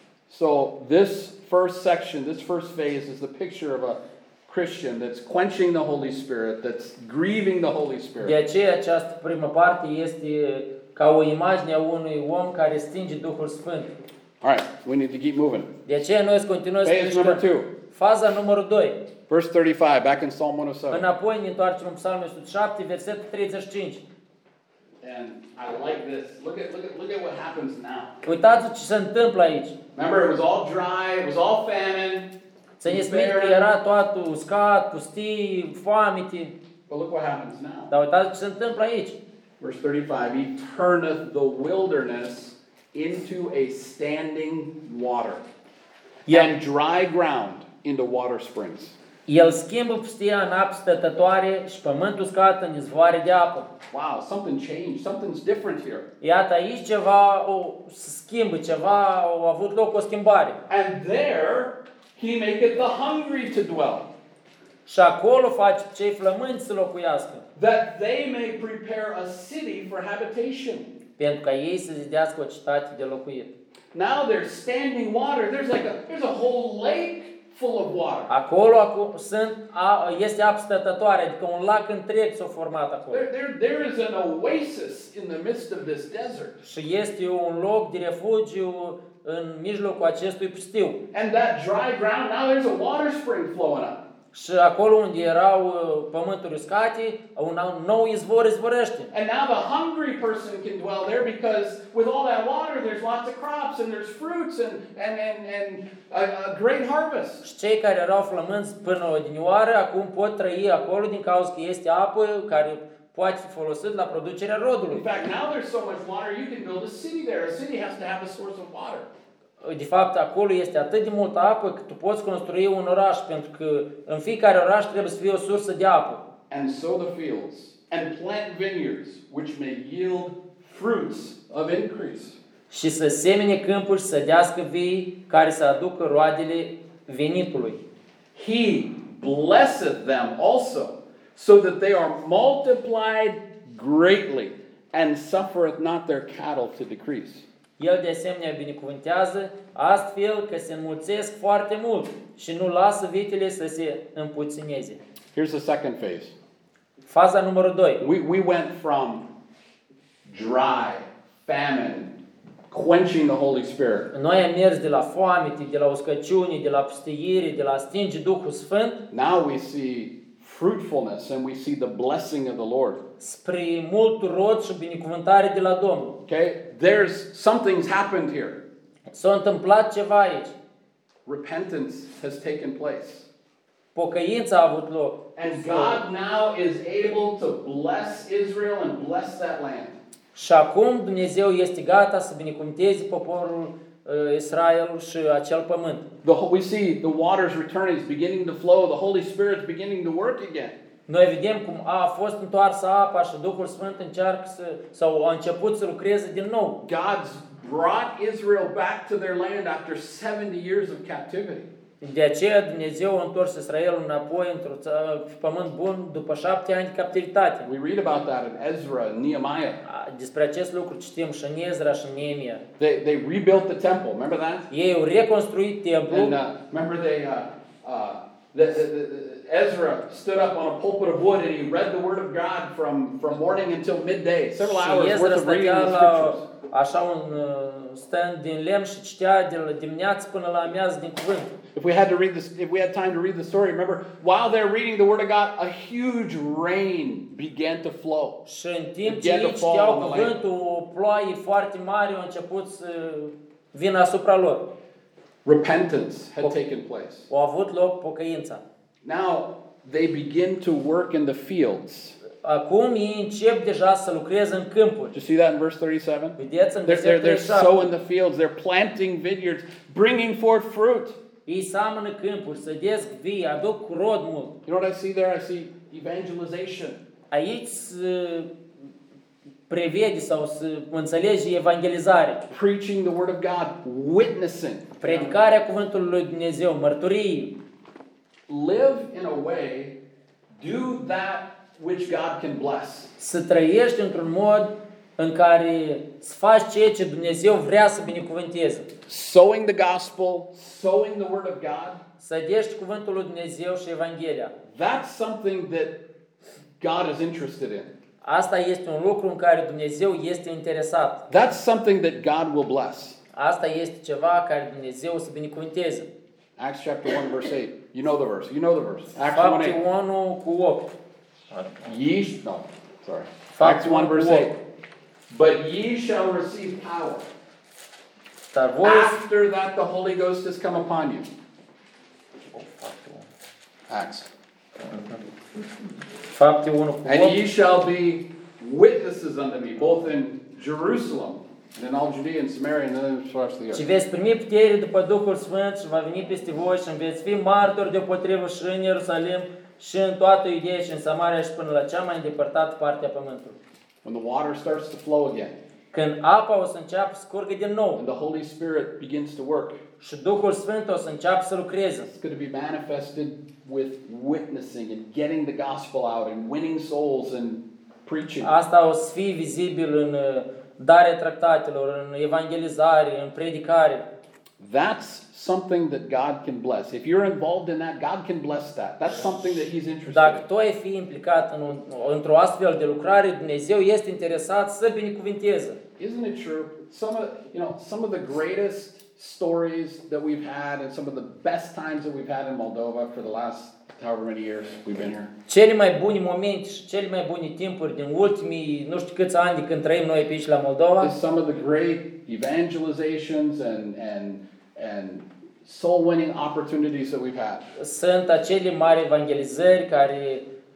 So this first section, this first phase is the picture of a Christian that's quenching the Holy Spirit, that's grieving the Holy De Spirit. aceea această primă parte este ca o imagine a unui om care stinge Duhul Sfânt. All right, we need to keep moving. De aceea noi să continuăm să Phase number mișcăm. 2, Faza numărul 2. verse 35, back in Psalm 107. Înapoi ne întoarcem în Psalmul 107, versetul 35. And I like this. Look at what happens now. Uitați ce se întâmplă aici. Remember, it was all dry, it was all famine. Țineți minte că era toată uscat, pustii, foamete. But look what happens now. Dar uitați ce se întâmplă aici. Verse 35, He turneth the wilderness into a standing water, and dry ground into water springs. El schimbă pustia în apă stătătoare și pământul uscat în izvoare de apă. Wow, something changed. Something's different here. Iată aici ceva se schimbă, ceva a avut loc o schimbare. And there He maketh the hungry to dwell, Și acolo face cei flămânzi să locuiască, that they may prepare a city for habitation. pentru ca ei să zidească o cetate de locuit. Now there's standing water. There's a whole lake full of water. Acolo este apă stătătoare, adică un lac întreg s-a format acolo. There is an oasis in the midst of this desert. Și este un loc de refugiu în mijlocul acestui pustiu. And that dry ground, now there's a water spring flowing up. Și acolo unde erau pământuri uscate, un nou izvor izvorăște. And now the hungry person can dwell there because with all that water there's lots of crops and there's fruits and a great harvest. Și cei care erau flămânzi până odinioară, acum pot trăi acolo din cauza că este apă care poate fi folosit la producerea In rodului. fact, now there's so much water, you can build a city there. A city has to have a source of water. De fapt, acolo este atât de multă apă că tu poți construi un oraș, pentru că în fiecare oraș trebuie să fie o sursă de apă. And sow the fields, and plant vineyards, which may yield fruits of increase. Și să semene câmpuri, să dească vii, care să aducă roadele venitului. He blesseth them also, so that they are multiplied greatly, and suffereth not their cattle to decrease. El de asemenea binecuvântează, astfel că se înmulțesc foarte mult și nu lasă vitele să se împuțineze. Here's the second phase. Faza numărul 2. We went from dry, famine, quenching the Holy Spirit. Noi am mers de la foamete, de la uscăciune, de la pustiire, de la stinge Duhul Sfânt, Now we see fruitfulness and we see the blessing of the Lord. spre mult rod și binecuvântare de la Domnul. Okay? Something's happened here. S-a întâmplat ceva aici. Repentance has taken place. Pocăința a avut loc. And God now is able to bless Israel and bless that land. Și acum Dumnezeu este gata să binecuvânteze poporul Israel și acel pământ. We see the waters returning, it's beginning to flow, the Holy Spirit's beginning to work again. Noi vedem cum a fost întoarsă apa și Duhul Sfânt încearcă sau a început să lucreze din nou. God's brought Israel back to their land after 70 years of captivity. De aceea Dumnezeu a întors Israelul înapoi într-un pământ bun după 7 ani de captivitate. We read about that in Ezra and Nehemiah. Despre acest lucru citim și în Ezra și în Neemia. They rebuilt the temple, remember that? Ei au reconstruit templul. And remember Ezra stood up on a pulpit of wood and he read the word of God from morning until midday, several hours worth of reading the scriptures. Așa un stand din lemn și citea de la dimineață până la amiază din cuvânt. If we had time to read the story, remember, while they're reading the word of God, a huge rain began to flow. Și în timp ce ei citeau cuvântul, o ploaie foarte mare a început să vină asupra lor. Repentance had taken place. A avut loc pocăința. Now they begin to work in the fields. Acum ei încep deja să lucreze în câmpuri. Do you see that in verse 37? Vedeți în versetul They're 37. sowing the fields, they're planting vineyards, bringing forth fruit. Ei seamănă câmpuri, sădesc vii, aduc rod mult. You know what I see there? I see evangelization. Aici se prevede sau se înțelege evangelizare. Preaching the word of God, witnessing. Predicarea cuvântului lui Dumnezeu, mărturii. Live in a way, do that which God can bless. Să trăiești într-un mod în care să faci ceea ce Dumnezeu vrea să binecuvânteze. Sowing the gospel, sowing the word of God. Sădești cuvântul lui Dumnezeu și Evanghelia. That's something that God is interested in. Asta este un lucru în care Dumnezeu este interesat. That's something that God will bless. Asta este ceva care Dumnezeu să binecuvânteze. Acts chapter 1 verse 8. You know the verse. You know the verse. Acts 1:8. Fapte 1 cu 8. Acts 1 verse 8. But ye shall receive power. Dar voi After that the Holy Ghost has come upon you. Acts. Fapte 1 cu And 8. ye shall be witnesses unto me, both in Jerusalem and in all Judea and Samaria and then the rest of the Și earth. veți primi putere după Duhul Sfânt și va veni peste voi și veți fi martori deopotrivă și în Ierusalim și în toată Iudeea și în Samaria și până la cea mai îndepărtată parte a pământului. When the water starts to flow again Când apa o să înceapă să curgă din nou and the Holy Spirit begins to work, și Duhul Sfânt o să înceapă să lucreze, it's going to be manifested with witnessing and getting the gospel out and winning souls and preaching. asta o să fie vizibil în darea tractatelor, în evangelizare, în predicare. That's something that God can bless. If you're involved in that, God can bless that. That's something that He's interested Dacă in. tu ai fi implicat într-o astfel de lucrare, Dumnezeu este interesat să binecuvânteze. Isn't it true? Some of the greatest stories that we've had and some of the best times that we've had in Moldova for the last however many years we've been here. Cele mai bune momente și cele mai bune timpuri din ultimii nu știu câți ani de când trăim noi pe aici la Moldova, Is some of the great evangelizations and soul winning opportunities that we've had. sunt acele mari evangelizări care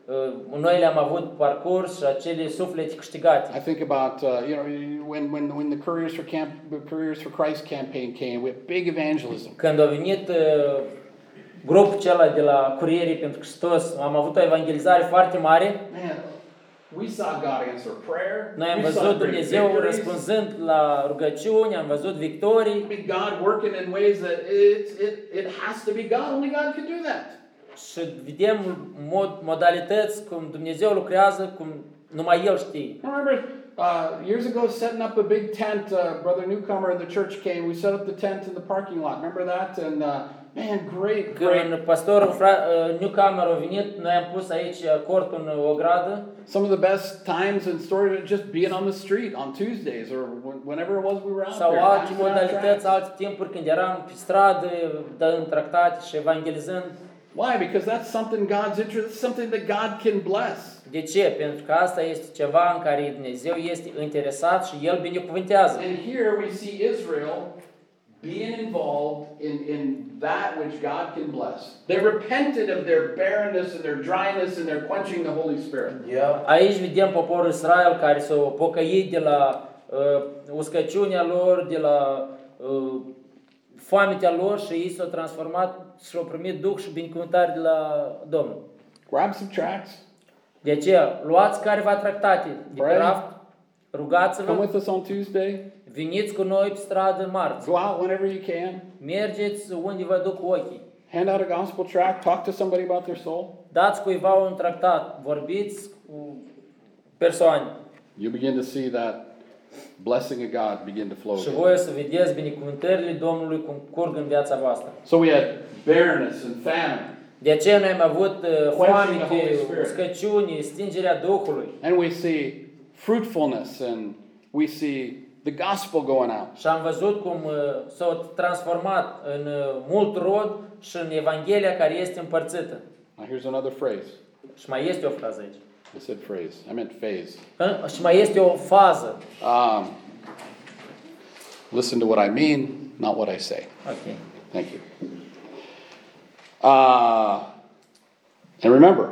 noi le-am avut parcurs și acele suflete câștigate. I think about when the Couriers for Christ campaign came, we had big evangelism. Când a venit grupul acela de la Curierii pentru Hristos, am avut o evangelizare foarte mare. Man, we saw God answer prayer. Noi am We saw văzut great Dumnezeu victories. răspunzând la rugăciuni, am văzut victorii. I mean, God working in ways that it has to be God. Only God can do that. Și vedem modalități cum Dumnezeu lucrează, cum numai El știe. I remember years ago setting up a big tent. Brother Newcomer in the church came. We set up the tent in the parking lot. Remember that? And man, great. Când pastorul Newcomer a venit, noi am pus aici cortul în o gradă. Some of the best times and stories are just being on the street on Tuesdays or whenever it was we were out Sau there. alte modalități, alte timpuri când eram pe stradă, dând tractate și evangelizând. Why? Because that's something God's interested, something that God can bless. De ce? Pentru că asta este ceva în care Dumnezeu este interesat și El binecuvântează. And here we see Israel being involved in that which God can bless. They repented of their barrenness and their dryness and their quenching the Holy Spirit. Aici vedem poporul Israel care s-a pocăit de la uscăciunea lor, de la foametea lor și ei s-au transformat și au primit duh și binecuvântare de la Domnul. Grab some tracts. De aceea, luați careva tractate de pe Pray. raft, Come rugați-vă, with us on Tuesday. veniți cu noi pe stradă marți, Go out whenever you can. mergeți unde vă duc ochii, Hand out a gospel tract. Talk to somebody about their soul. dați cuiva un tractat, vorbiți cu persoane You begin to see that blessing of God begin to flow. și voi o să vedeți binecuvântările Domnului cum curg în viața voastră. So we had barrenness and famine. De aceea noi am avut the foamete, Holy Spirit. uscăciuni, stingerea Duhului. And we see fruitfulness and we see the gospel going out. Și am văzut cum s-a transformat în mult rod și în Evanghelia care este împărțită. Now here's another phrase. Și mai este o frază aici. I said phrase. I meant phase. Și mai este o fază. Listen to what I mean, not what I say. Ok. Thank you. And remember,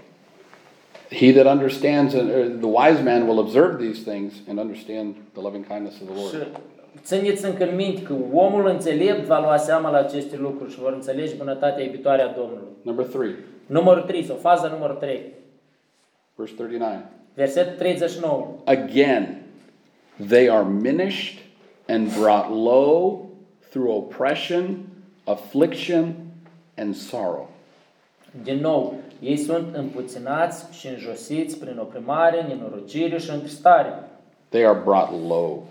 he that understands, the wise man will observe these things and understand the loving kindness of the Și Lord. țineți încă în minte că omul înțelept va lua seama la aceste lucruri și vor înțelege bunătatea iubitoare a Domnului. Number 3, Numărul 3, sau faza numărul 3. verse 39. Versetul 39. Again, they are minished and brought low through oppression, affliction, and sorrow. Din nou, ei sunt împuținați și înjosiți prin oprimare, nenorocire și întristare. They are brought low.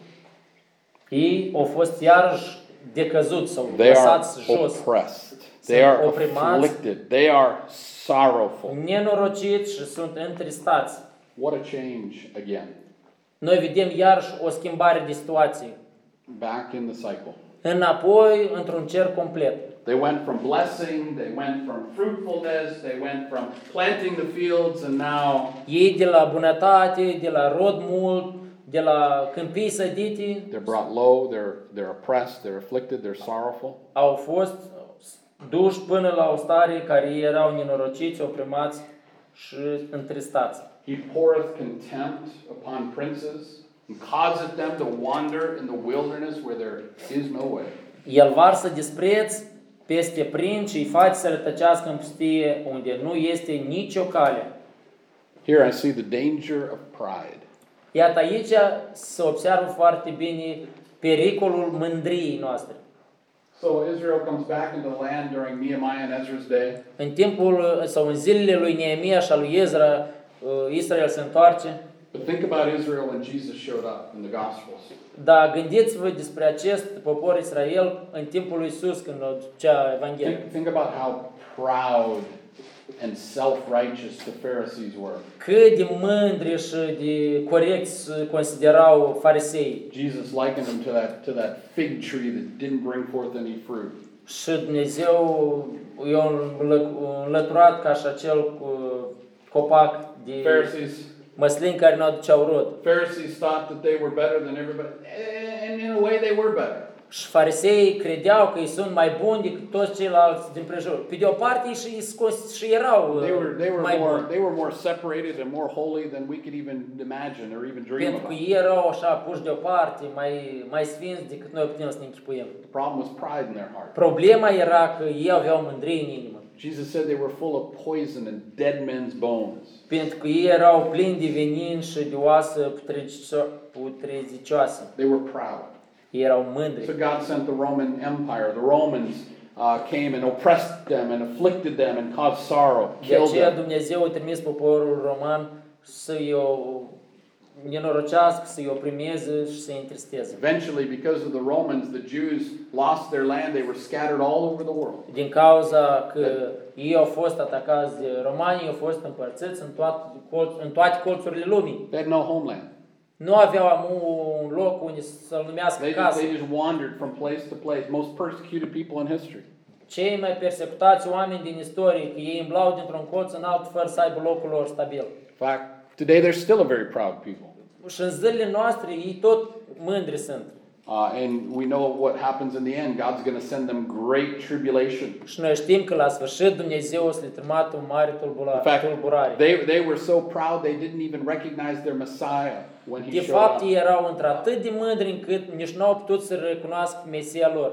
Ei au fost iarăși decăzuți sau They are lăsați jos, oppressed. They are oprimați. afflicted. They are sorrowful. nenorociți și sunt întristați. What a change again. Noi vedem iarăși o schimbare de situație. Back in the cycle. Înapoi într-un cer complet. They went from blessing, they went from fruitfulness, they went from planting the fields, and now Ei de la bunătate, de la rod mult, de la câmpii sădite, they're brought low, they're oppressed, they're afflicted, they're sorrowful. au fost duși până la o stare care ei erau nenorociți, oprimați și întristați. He poureth contempt upon princes and causeth them to wander in the wilderness where there is no way. El varsă dispreț peste prinți și îi face să rătăcească în pustie unde nu este nicio cale. Here I see the danger of pride. Iată aici se observă foarte bine pericolul mândriei noastre. So Israel comes back into the land during Nehemiah and Ezra's day. În timpul sau în zilele lui Neemia și al lui Ezra, Israel se întoarce. But think about Israel when Jesus showed up in the Gospels. Dar gândiți-vă despre acest popor Israel în timpul lui Iisus când o ducea Evanghelia. Think about how proud and self-righteous the Pharisees were. Cât de mândri și de corecți considerau farisei. Jesus likened them to that fig tree that didn't bring forth any fruit. Și Dumnezeu i-a înlăturat ca și acel copac de Pharisees măslin care nu aduceau rod. Pharisees thought that they were better than everybody, and in a way they were better. Și fariseii credeau că ei sunt mai buni decât toți ceilalți din prejur. Pe de o parte și erau mai buni. They were more separated and more holy than we could even imagine or even dream Pentru că about. ei erau așa puși deoparte, mai sfinți decât noi putem să ne închipuim. The problem was pride in their heart. Problema era că ei aveau mândrie în inimă. Jesus said they were full of poison and dead men's bones. Pentru că ei erau plini de venin și de oasă putrezicioase. They were proud. Ei erau So mândri. God sent the Roman Empire. The Romans came and oppressed them and afflicted them and caused sorrow, De killed aceea them. Dumnezeu a trimis poporul roman să-i o nenorocească, să-i oprimeze și să-i întristeze. Eventually, because of the Romans, the Jews lost their land. They were scattered all over the world. Din cauza că ei au fost atacați de romani, au fost împărțiți în toate colțurile lumii. They had no homeland. Nu aveau un loc unde să-l numească casă. They just wandered from place to place. Most persecuted people in history. Cei mai persecutați oameni din istorie, că ei îmblau dintr-un colț în altul fără să aibă locul lor stabil. In fact, today they're still a very proud people. Și în zilele noastre ei tot mândri sunt. And we know what happens in the end. God's going to send them great tribulation. Și noi știm că la sfârșit Dumnezeu o să le trimată o mare In fact, tulburare. they were so proud they didn't even recognize their Messiah when he De showed fapt, up. ei erau într-atât de mândri încât nici nu au putut să recunoască Mesia lor.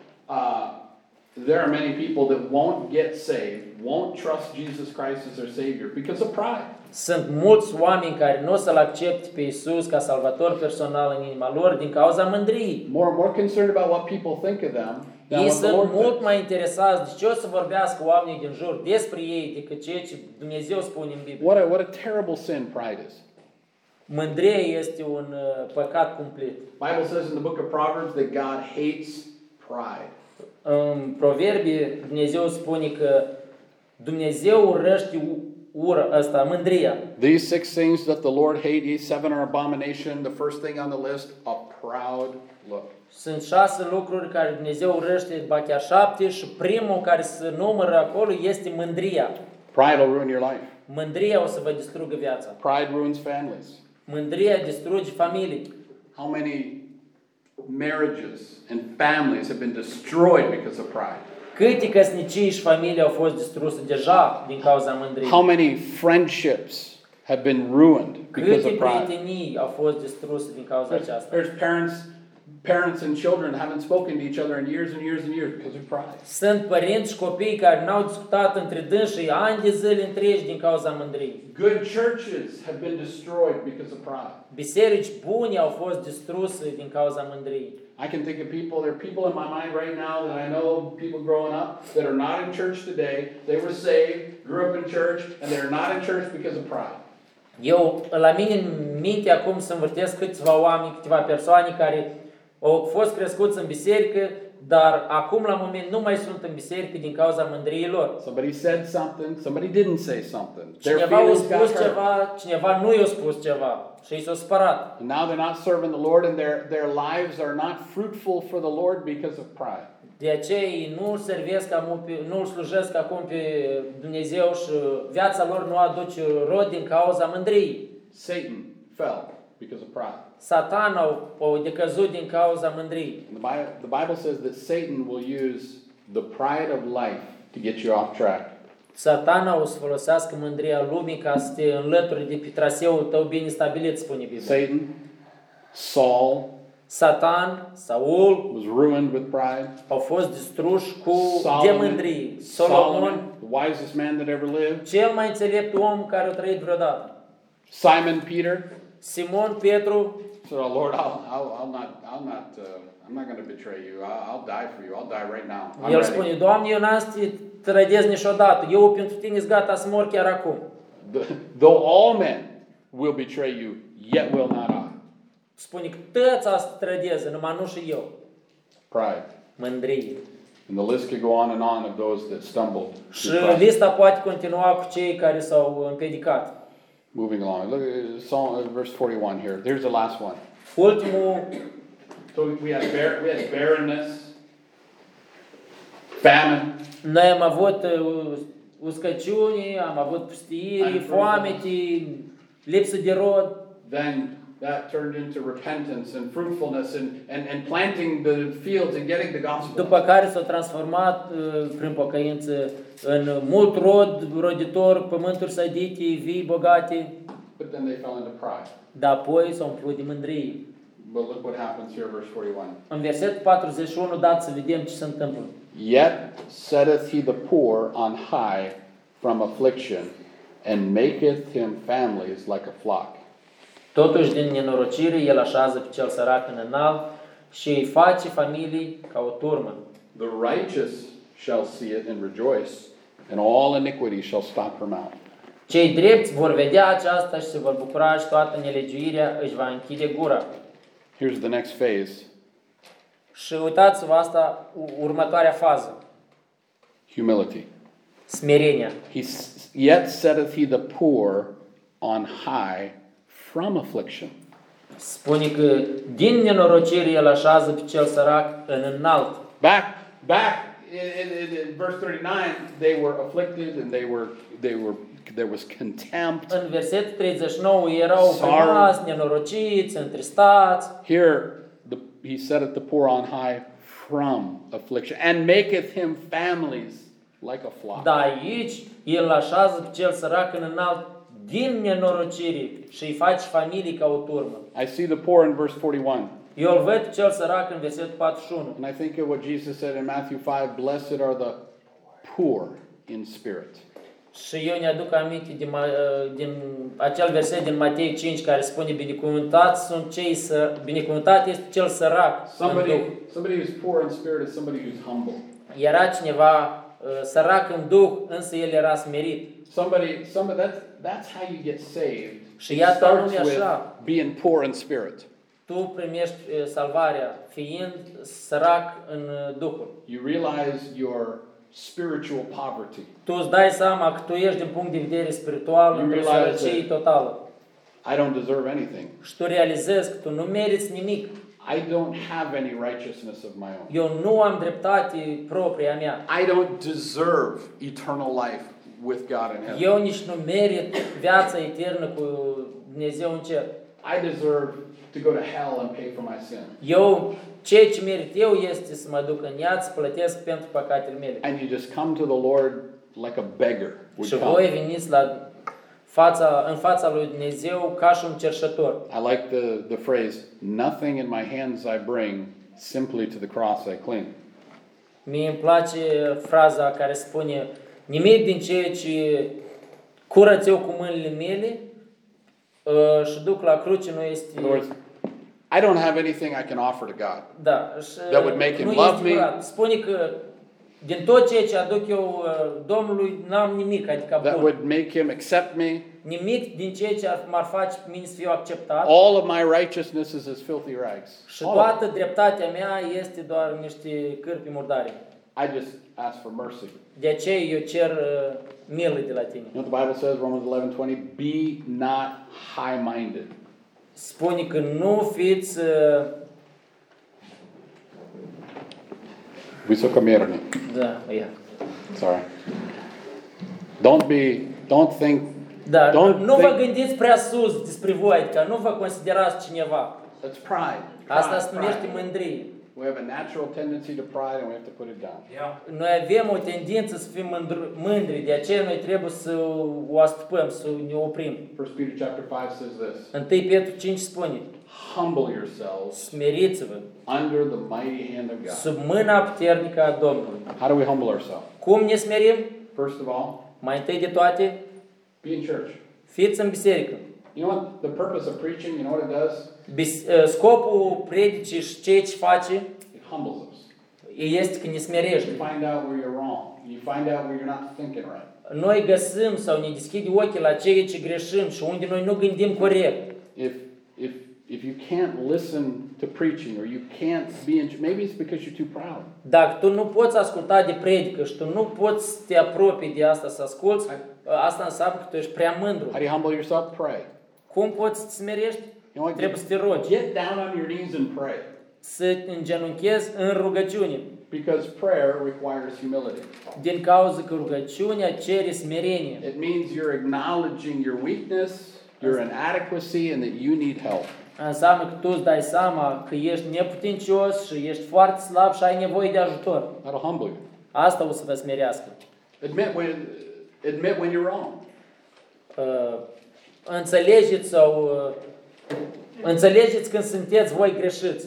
There are many people that won't get saved, won't trust Jesus Christ as their Savior because of pride. Sunt mulți oameni care nu o să-L accepte pe Iisus ca salvator personal în inima lor din cauza mândriei. More concerned about what people think of them than Ei what the sunt Lord mult thinks. mai interesați de ce o să vorbească oamenii din jur despre ei decât ceea ce Dumnezeu spune în Biblie. What a terrible sin pride is. Mândria este un păcat cumplit. Bible says in the book of Proverbs that God hates pride. În Proverbii Dumnezeu spune că Dumnezeu urăște mândria. These 6 things that the Lord hates, these 7 are abomination. The first thing on the list, a proud look. Sunt 6 lucruri care Dumnezeu urăște, ba chiar 7, și primul care se numără acolo este mândria. Pride will ruin your life. Mândria o să vă distrugă viața. Pride ruins families. Mândria distruge familii. How many marriages and families have been destroyed because of pride? Câte căsnicii și familii au fost distruse deja din cauza mândriei? How many friendships have been ruined because Câte of pride? prietenii au fost distruse din cauza aceasta? There's parents and children haven't spoken to each other in years and years and years because of pride. Sunt părinți și copii care n-au discutat între dânsii ani de zile întregi din cauza mândriei. Good churches have been destroyed because of pride. Biserici bune au fost distruse din cauza mândriei. I can think of people, there are people in my mind right now that I know, people growing up, that are not in church today. They were saved, grew up in church, and they're not in church because of pride. Eu, la mine în minte acum să învârtesc câțiva oameni, câteva persoane care au fost crescuți în biserică, dar acum la moment nu mai sunt în biserică din cauza mândriei lor. Somebody said something, somebody didn't say something. Their Cineva a feelings spus got hurt. ceva, cineva nu i-a spus ceva și i s-a spărat. And now they're not serving the Lord and their lives are not fruitful for the Lord because of pride. De aceea ei nu-L servesc, nu-L slujesc acum pe Dumnezeu și viața lor nu aduce rod din cauza mândriei. Satan fell because of pride. Satan au decăzut din cauza mândriei. And the Bible says that Satan will use the pride of life to get you off track. Satana o să folosească mândria lumii ca să te înlături de pe traseul tău bine stabilit, spune Biblia. Satan, Saul, Saul was ruined with pride. au fost distruși cu de mândrie. Solomon, the wisest man that ever lived. Cel mai înțelept om care a trăit vreodată. Simon Peter Simon Petru said, "Oh Lord, I'm not going to betray you. I'll die for you. I'll die right now. I'm el ready." spune, Doamne, eu n-am să te trădez niciodată. Eu pentru tine sunt gata să mor chiar acum. Though all men will betray you, yet will not I. Spune că toți să te trădeze, numai nu și eu. Pride. Mândrie. And the list could go on and on of those that stumbled. Și through pride. lista poate continua cu cei care s-au împiedicat. Moving along. Look at Psalm verse 41 here. There's the last one. Ultimul, So we had barrenness, famine, noi am avut uscăciuni, am avut pustiiri, foamete, lipsă de rod. then that turned into repentance and fruitfulness and planting the fields and getting the gospel. După care s-a transformat prin pocăință în mult roditor, pământuri sădite, vii, bogate, But then they fell into pride. dar apoi s-au umplut de mândrie. But look what happens here, verse 41. În versetul 41, dați să vedem ce se întâmplă. Yet setteth he the poor on high from affliction, and maketh him families like a flock. Totuși, din nenorocire, el așează pe cel sărac în înalt și îi face familii ca o turmă. The righteous shall see it and rejoice, and all iniquity shall stop her mouth. Cei drepți vor vedea aceasta și se vor bucura și toată nelegiuirea își va închide gura. Here's the next phase. Și uitați-vă asta, următoarea fază. Humility. Smerenia. Yet setteth he the poor on high from affliction. Spune că din nenorocire el așează pe cel sărac în înalt. Back in verse 39, they were afflicted and there was contempt. În versetul 39 erau oprimați, nenorociți, întristați. Here he setteth the poor on high from affliction and maketh him families like a flock. Dar aici el așează pe cel sărac în înalt din nenorocire și îi face familii ca o turmă. I see the poor in verse 41. Eu îl văd pe cel sărac în versetul 41. And I think of what Jesus said in Matthew 5, blessed are the poor in spirit. Și eu ne aduc aminte din acel verset din Matei 5 care spune binecuvântați sunt binecuvântat este cel sărac. Somebody who's poor in spirit is somebody who's humble. Era cineva sărac în duh, însă el era smerit. That's how you get saved. Și It iată starts anume with așa. being poor in spirit. Tu primești salvarea fiind sărac în Duhul. You realize your spiritual poverty. Tu îți dai seama că tu ești din punct de vedere spiritual într-o sărăcie totală. I don't deserve anything. Și tu realizezi că tu nu meriți nimic. I don't have any righteousness of my own. Eu nu am dreptate proprie a mea. I don't deserve eternal life with God in heaven. Eu nici nu merit viața eternă cu Dumnezeu în cer. I deserve to go to hell and pay for my sin. Eu, ce merit eu este să mă duc în iad, să plătesc pentru păcatele mele. And you just come to the Lord like a beggar. Și voi veniți în fața lui Dumnezeu ca și un cerșător. I like the phrase, nothing in my hands I bring, simply to the cross I cling. Mie îmi place fraza care spune nimic din ceea ce curăț eu cu mâinile mele și duc la cruce nu este... In other words, I don't have anything I can offer to God. Da, și that would make him love me. Spune că din tot ceea ce aduc eu Domnului n-am nimic, adică That bun. would make him accept me. Nimic din ceea ce m-ar face pe mine să fiu acceptat. All of my righteousness is as filthy rags. Și toată dreptatea mea este doar niște cârpi murdare. I just ask for mercy. De aceea eu cer milă de la tine. You know what the Bible says, Romans 11:20, be not high-minded. Spune că nu fiți Высокомерный. da, Sorry. Don't think. Da, Don't nu vă think, gândiți prea sus despre voi, adică nu vă considerați cineva. That's pride. Asta se Pride. numește mândrie. We have a natural tendency to pride and we have to put it down. Noi avem o tendință să fim mândri, de aceea noi trebuie să o astupăm, să ne oprim. 1 Peter chapter 5 says this. 1 Petru 5 spune, Humble yourselves smeriți-vă under the mighty hand of God. sub mâna puternică a Domnului. How do we humble ourselves? Cum ne smerim? First of all, Mai întâi de toate, be in church. fiți în biserică. You know what the purpose of preaching, you know what it does? Scopul predicii și ceea ce face It humbles us. este că ne smerește. You find out where you're wrong. You find out where you're not thinking right. Noi găsim sau ne deschide ochii la ceea ce greșim și unde noi nu gândim corect. If you can't listen to preaching or you can't be in, maybe it's because you're too proud. Dacă tu nu poți asculta de predică și tu nu poți să te apropii de asta să asculți, asta înseamnă că tu ești prea mândru. How do you humble yourself? Pray. Cum poți să te smerești? You know what? Trebuie să te rogi. Get down on your knees and pray. Să îngenunchezi în rugăciune. Because prayer requires humility. Din cauza că rugăciunea cere smerenie. It means you're acknowledging your weakness, your inadequacy, and that you need help. înseamnă că tu îți dai seama că ești neputincios și ești foarte slab și ai nevoie de ajutor. That'll humble you. Asta o să vă smerească. Admit when you're wrong. Înțelegeți când sunteți voi greșiți.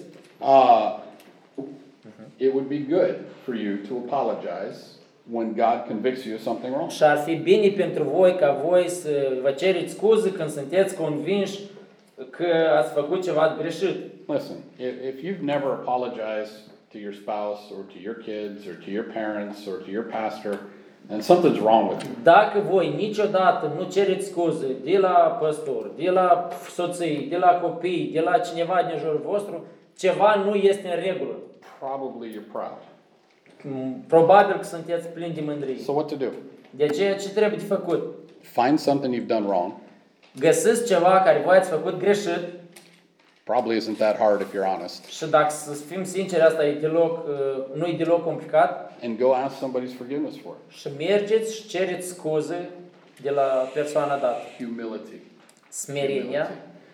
It would be good for you to apologize when God convicts you of something wrong. Și ar fi bine pentru voi ca voi să vă cereți scuze când sunteți convinși că ați făcut ceva greșit. Listen, if you've never apologized to your spouse or to your kids or to your parents or to your pastor, then something's wrong with you. Dacă voi niciodată nu cereți scuze de la păstor, de la soții, de la copii, de la cineva din jurul vostru, ceva nu este în regulă. Probably you're proud. Probabil că sunteți plini de mândrie. So what to do? De aceea ce trebuie de făcut? Find something you've done wrong. Găsiți ceva care voi ați făcut greșit. Probably isn't that hard if you're honest. Și dacă să fim sinceri, asta nu e deloc complicat. And go ask somebody's forgiveness for it. Și mergeți și cereți scuze de la persoana dată. Humility. Smerenia.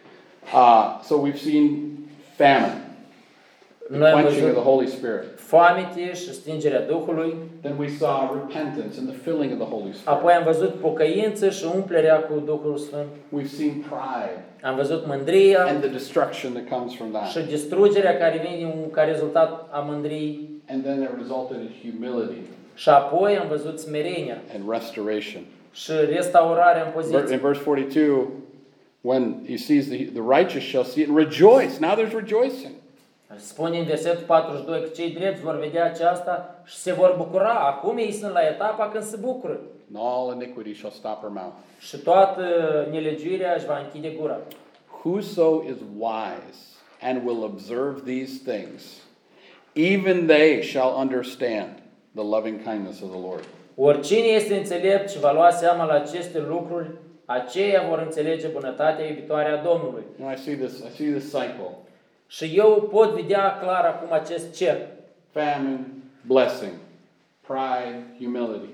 So we've seen famine. The quenching of the Holy Spirit. Foamete și stingerea Duhului. Then we saw repentance and the filling of the Holy Spirit. Apoi am văzut pocăință și umplerea cu Duhul Sfânt. We've seen pride. Am văzut mândria And the destruction that comes from that. și distrugerea care vine ca rezultat a mândriei. And then it resulted in humility. Și apoi am văzut smerenia And restoration. și restaurarea în poziție. In verse 42, when he sees the righteous shall see it and rejoice. Now there's rejoicing. Spune în versetul 42 că cei drepți vor vedea aceasta și se vor bucura. Acum ei sunt la etapa când se bucură. And all iniquity shall stop her mouth. Și toată nelegiuirea își va închide gura. Whoso is wise and will observe these things, even they shall understand the loving kindness of the Lord. Oricine este înțelept și va lua seama la aceste lucruri, aceia vor înțelege bunătatea iubitoare a Domnului. I see this cycle. Și eu pot vedea clar acum acest cerc. Famine, blessing, pride, humility.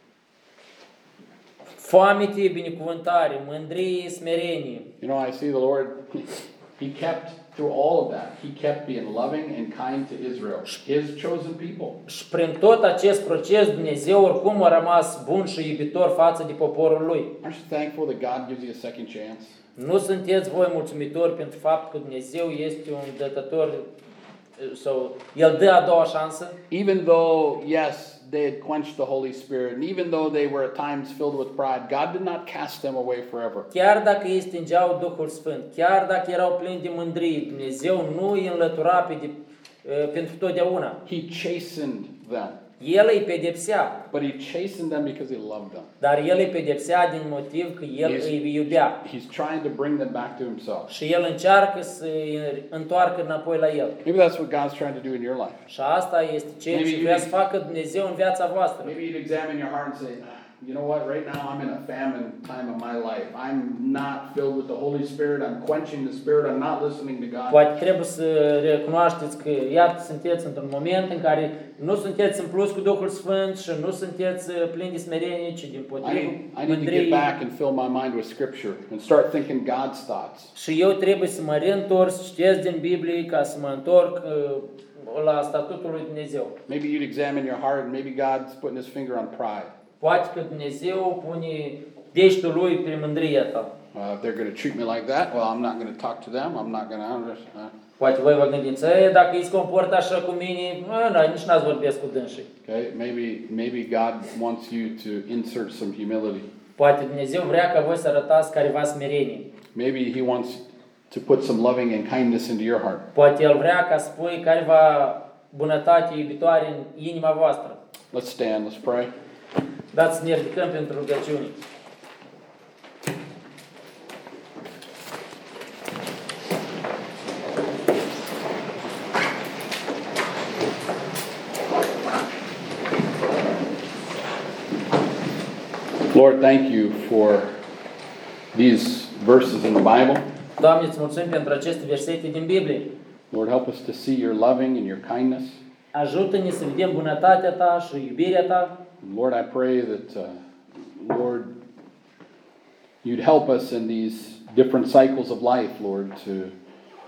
Foamete, binecuvântare, mândrie, smerenie. You know, I see the Lord, He kept through all of that. He kept being loving and kind to Israel, His chosen people. Și prin tot acest proces Dumnezeu oricum a rămas bun și iubitor față de poporul lui. Aren't you thankful that God gives you a second chance? Nu sunteți voi mulțumitori pentru faptul că Dumnezeu este un dătător sau El dă a doua șansă? Even though, yes, they had quenched the Holy Spirit, and even though they were at times filled with pride, God did not cast them away forever. Chiar dacă ei stingeau Duhul Sfânt, chiar dacă erau plini de mândrie, Dumnezeu nu îi înlătura pentru totdeauna. He chastened them. El îi pedepsea, But He chastened them because He loved them. dar El îi pedepsea din motiv că El îi iubea. He's trying to bring them back to Himself. Și El încearcă să îi întoarcă înapoi la El. Maybe that's what God's trying to do in your life. Și asta este ceea ce vrea să facă Dumnezeu în viața voastră. Maybe you'd examine your heart and say, you know what, right now I'm in a famine time of my life. I'm not filled with the Holy Spirit. I'm quenching the Spirit. I'm not listening to God. Poate trebuie să recunoașteți că, iată, sunteți într-un moment în care nu sunteți în plus cu Duhul Sfânt și nu sunteți plini de smerenie, ci din potrivă, I need to get back and fill my mind with Scripture and start thinking God's thoughts. Și eu trebuie să mă reîntorc, să citesc din Biblie ca să mă întorc la statutul lui Dumnezeu. Maybe you'd examine your heart and maybe God's putting His finger on pride. Poate că Dumnezeu pune deștul lui pe mândria ta. If they're going to treat me like that, well, I'm not going to talk to them. I'm not going to understand. Poate voi vă gândiți, dacă îi se comportă așa cu mine, nici n-ați vorbesc cu dânsii. Okay, maybe God wants you to insert some humility. Poate Dumnezeu vrea ca voi să arătați careva smerenie. Maybe He wants to put some loving and kindness into your heart. Poate El vrea ca să pui careva bunătate iubitoare în inima voastră. Let's stand, let's pray. Dați să ne ridicăm pentru rugăciune. Lord, thank you for these verses in the Bible. Doamne, îți mulțumim pentru aceste versete din Biblie. Lord, help us to see your loving and your kindness. Ajută-ne să vedem bunătatea ta și iubirea ta. Lord, I pray that, Lord, you'd help us in these different cycles of life, Lord, to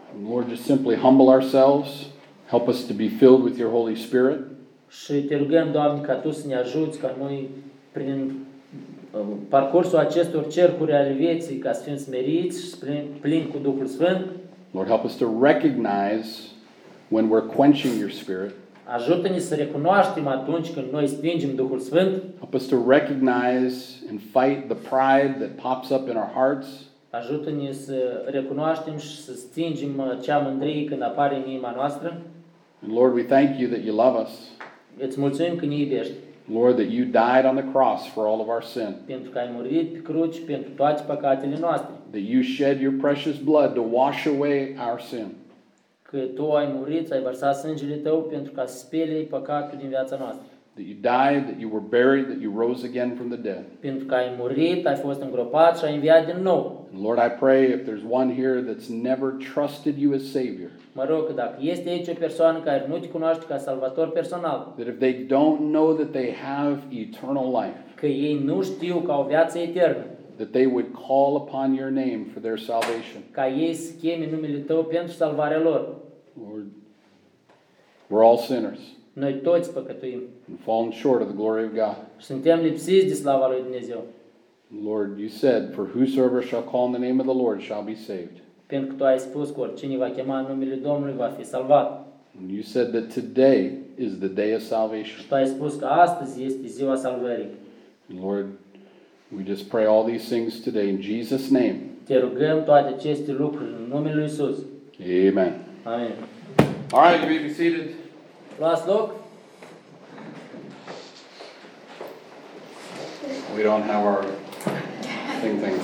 And Lord, just simply humble ourselves. Help us to be filled with your Holy Spirit. Și te rugăm, Doamne, ca Tu să ne ajuți, ca noi, prin parcursul acestor cercuri ale vieții, ca să fim smeriți și plini cu Duhul Sfânt. Lord, help us to recognize when we're quenching your Spirit. Ajută-ne să recunoaștem atunci când noi stingem Duhul Sfânt. Help us to recognize and fight the pride that pops up in our hearts. Ajută-ne să recunoaștem și să stingem cea mândrie când apare în inima noastră. And Lord, we thank you that you love us. Îți mulțumim că ne iubești, Lord, that you died on the cross for all of our sin. pentru că ai murit pe cruci pentru toate păcatele noastre. That you shed your precious blood to wash away our sin. Că Tu ai murit, ai vărsat sângele Tău pentru ca să speli păcatul din viața noastră. That you died, that you were buried, that you rose again from the dead. Pentru că ai murit, ai fost îngropat și ai înviat din nou. And Lord, I pray if there's one here that's never trusted you as Savior, Mă rog că dacă este aici o persoană care nu te cunoaște ca salvator personal, that if they don't know that they have eternal life, că ei nu știu că au viață eternă, that they would call upon your name for their salvation. ca ei să cheme numele Tău pentru salvarea lor. Lord, we're all sinners Noi toți păcătuim and fallen short of the glory of God. și suntem lipsiți de slava lui Dumnezeu. Lord, you said, for whosoever shall call on the name of the Lord shall be saved. Pentru că Tu ai spus că oricine va chema în numele Domnului va fi salvat. And you said that today is the day of salvation. Și Tu ai spus că astăzi este ziua salvării. And Lord, we just pray all these things today in Jesus' name. Te rugăm toate aceste lucruri în numele lui Iisus. Amen. Amin. All right, you may be seated. Luați loc. We don't have our things.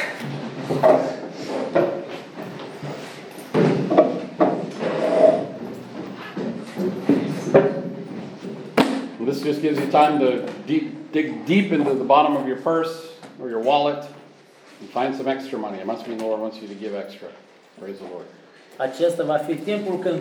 And this just gives you time to dig deep into the bottom of your purse or your wallet and find some extra money. It must mean the Lord wants you to give extra. Praise the Lord. Acesta va fi timpul când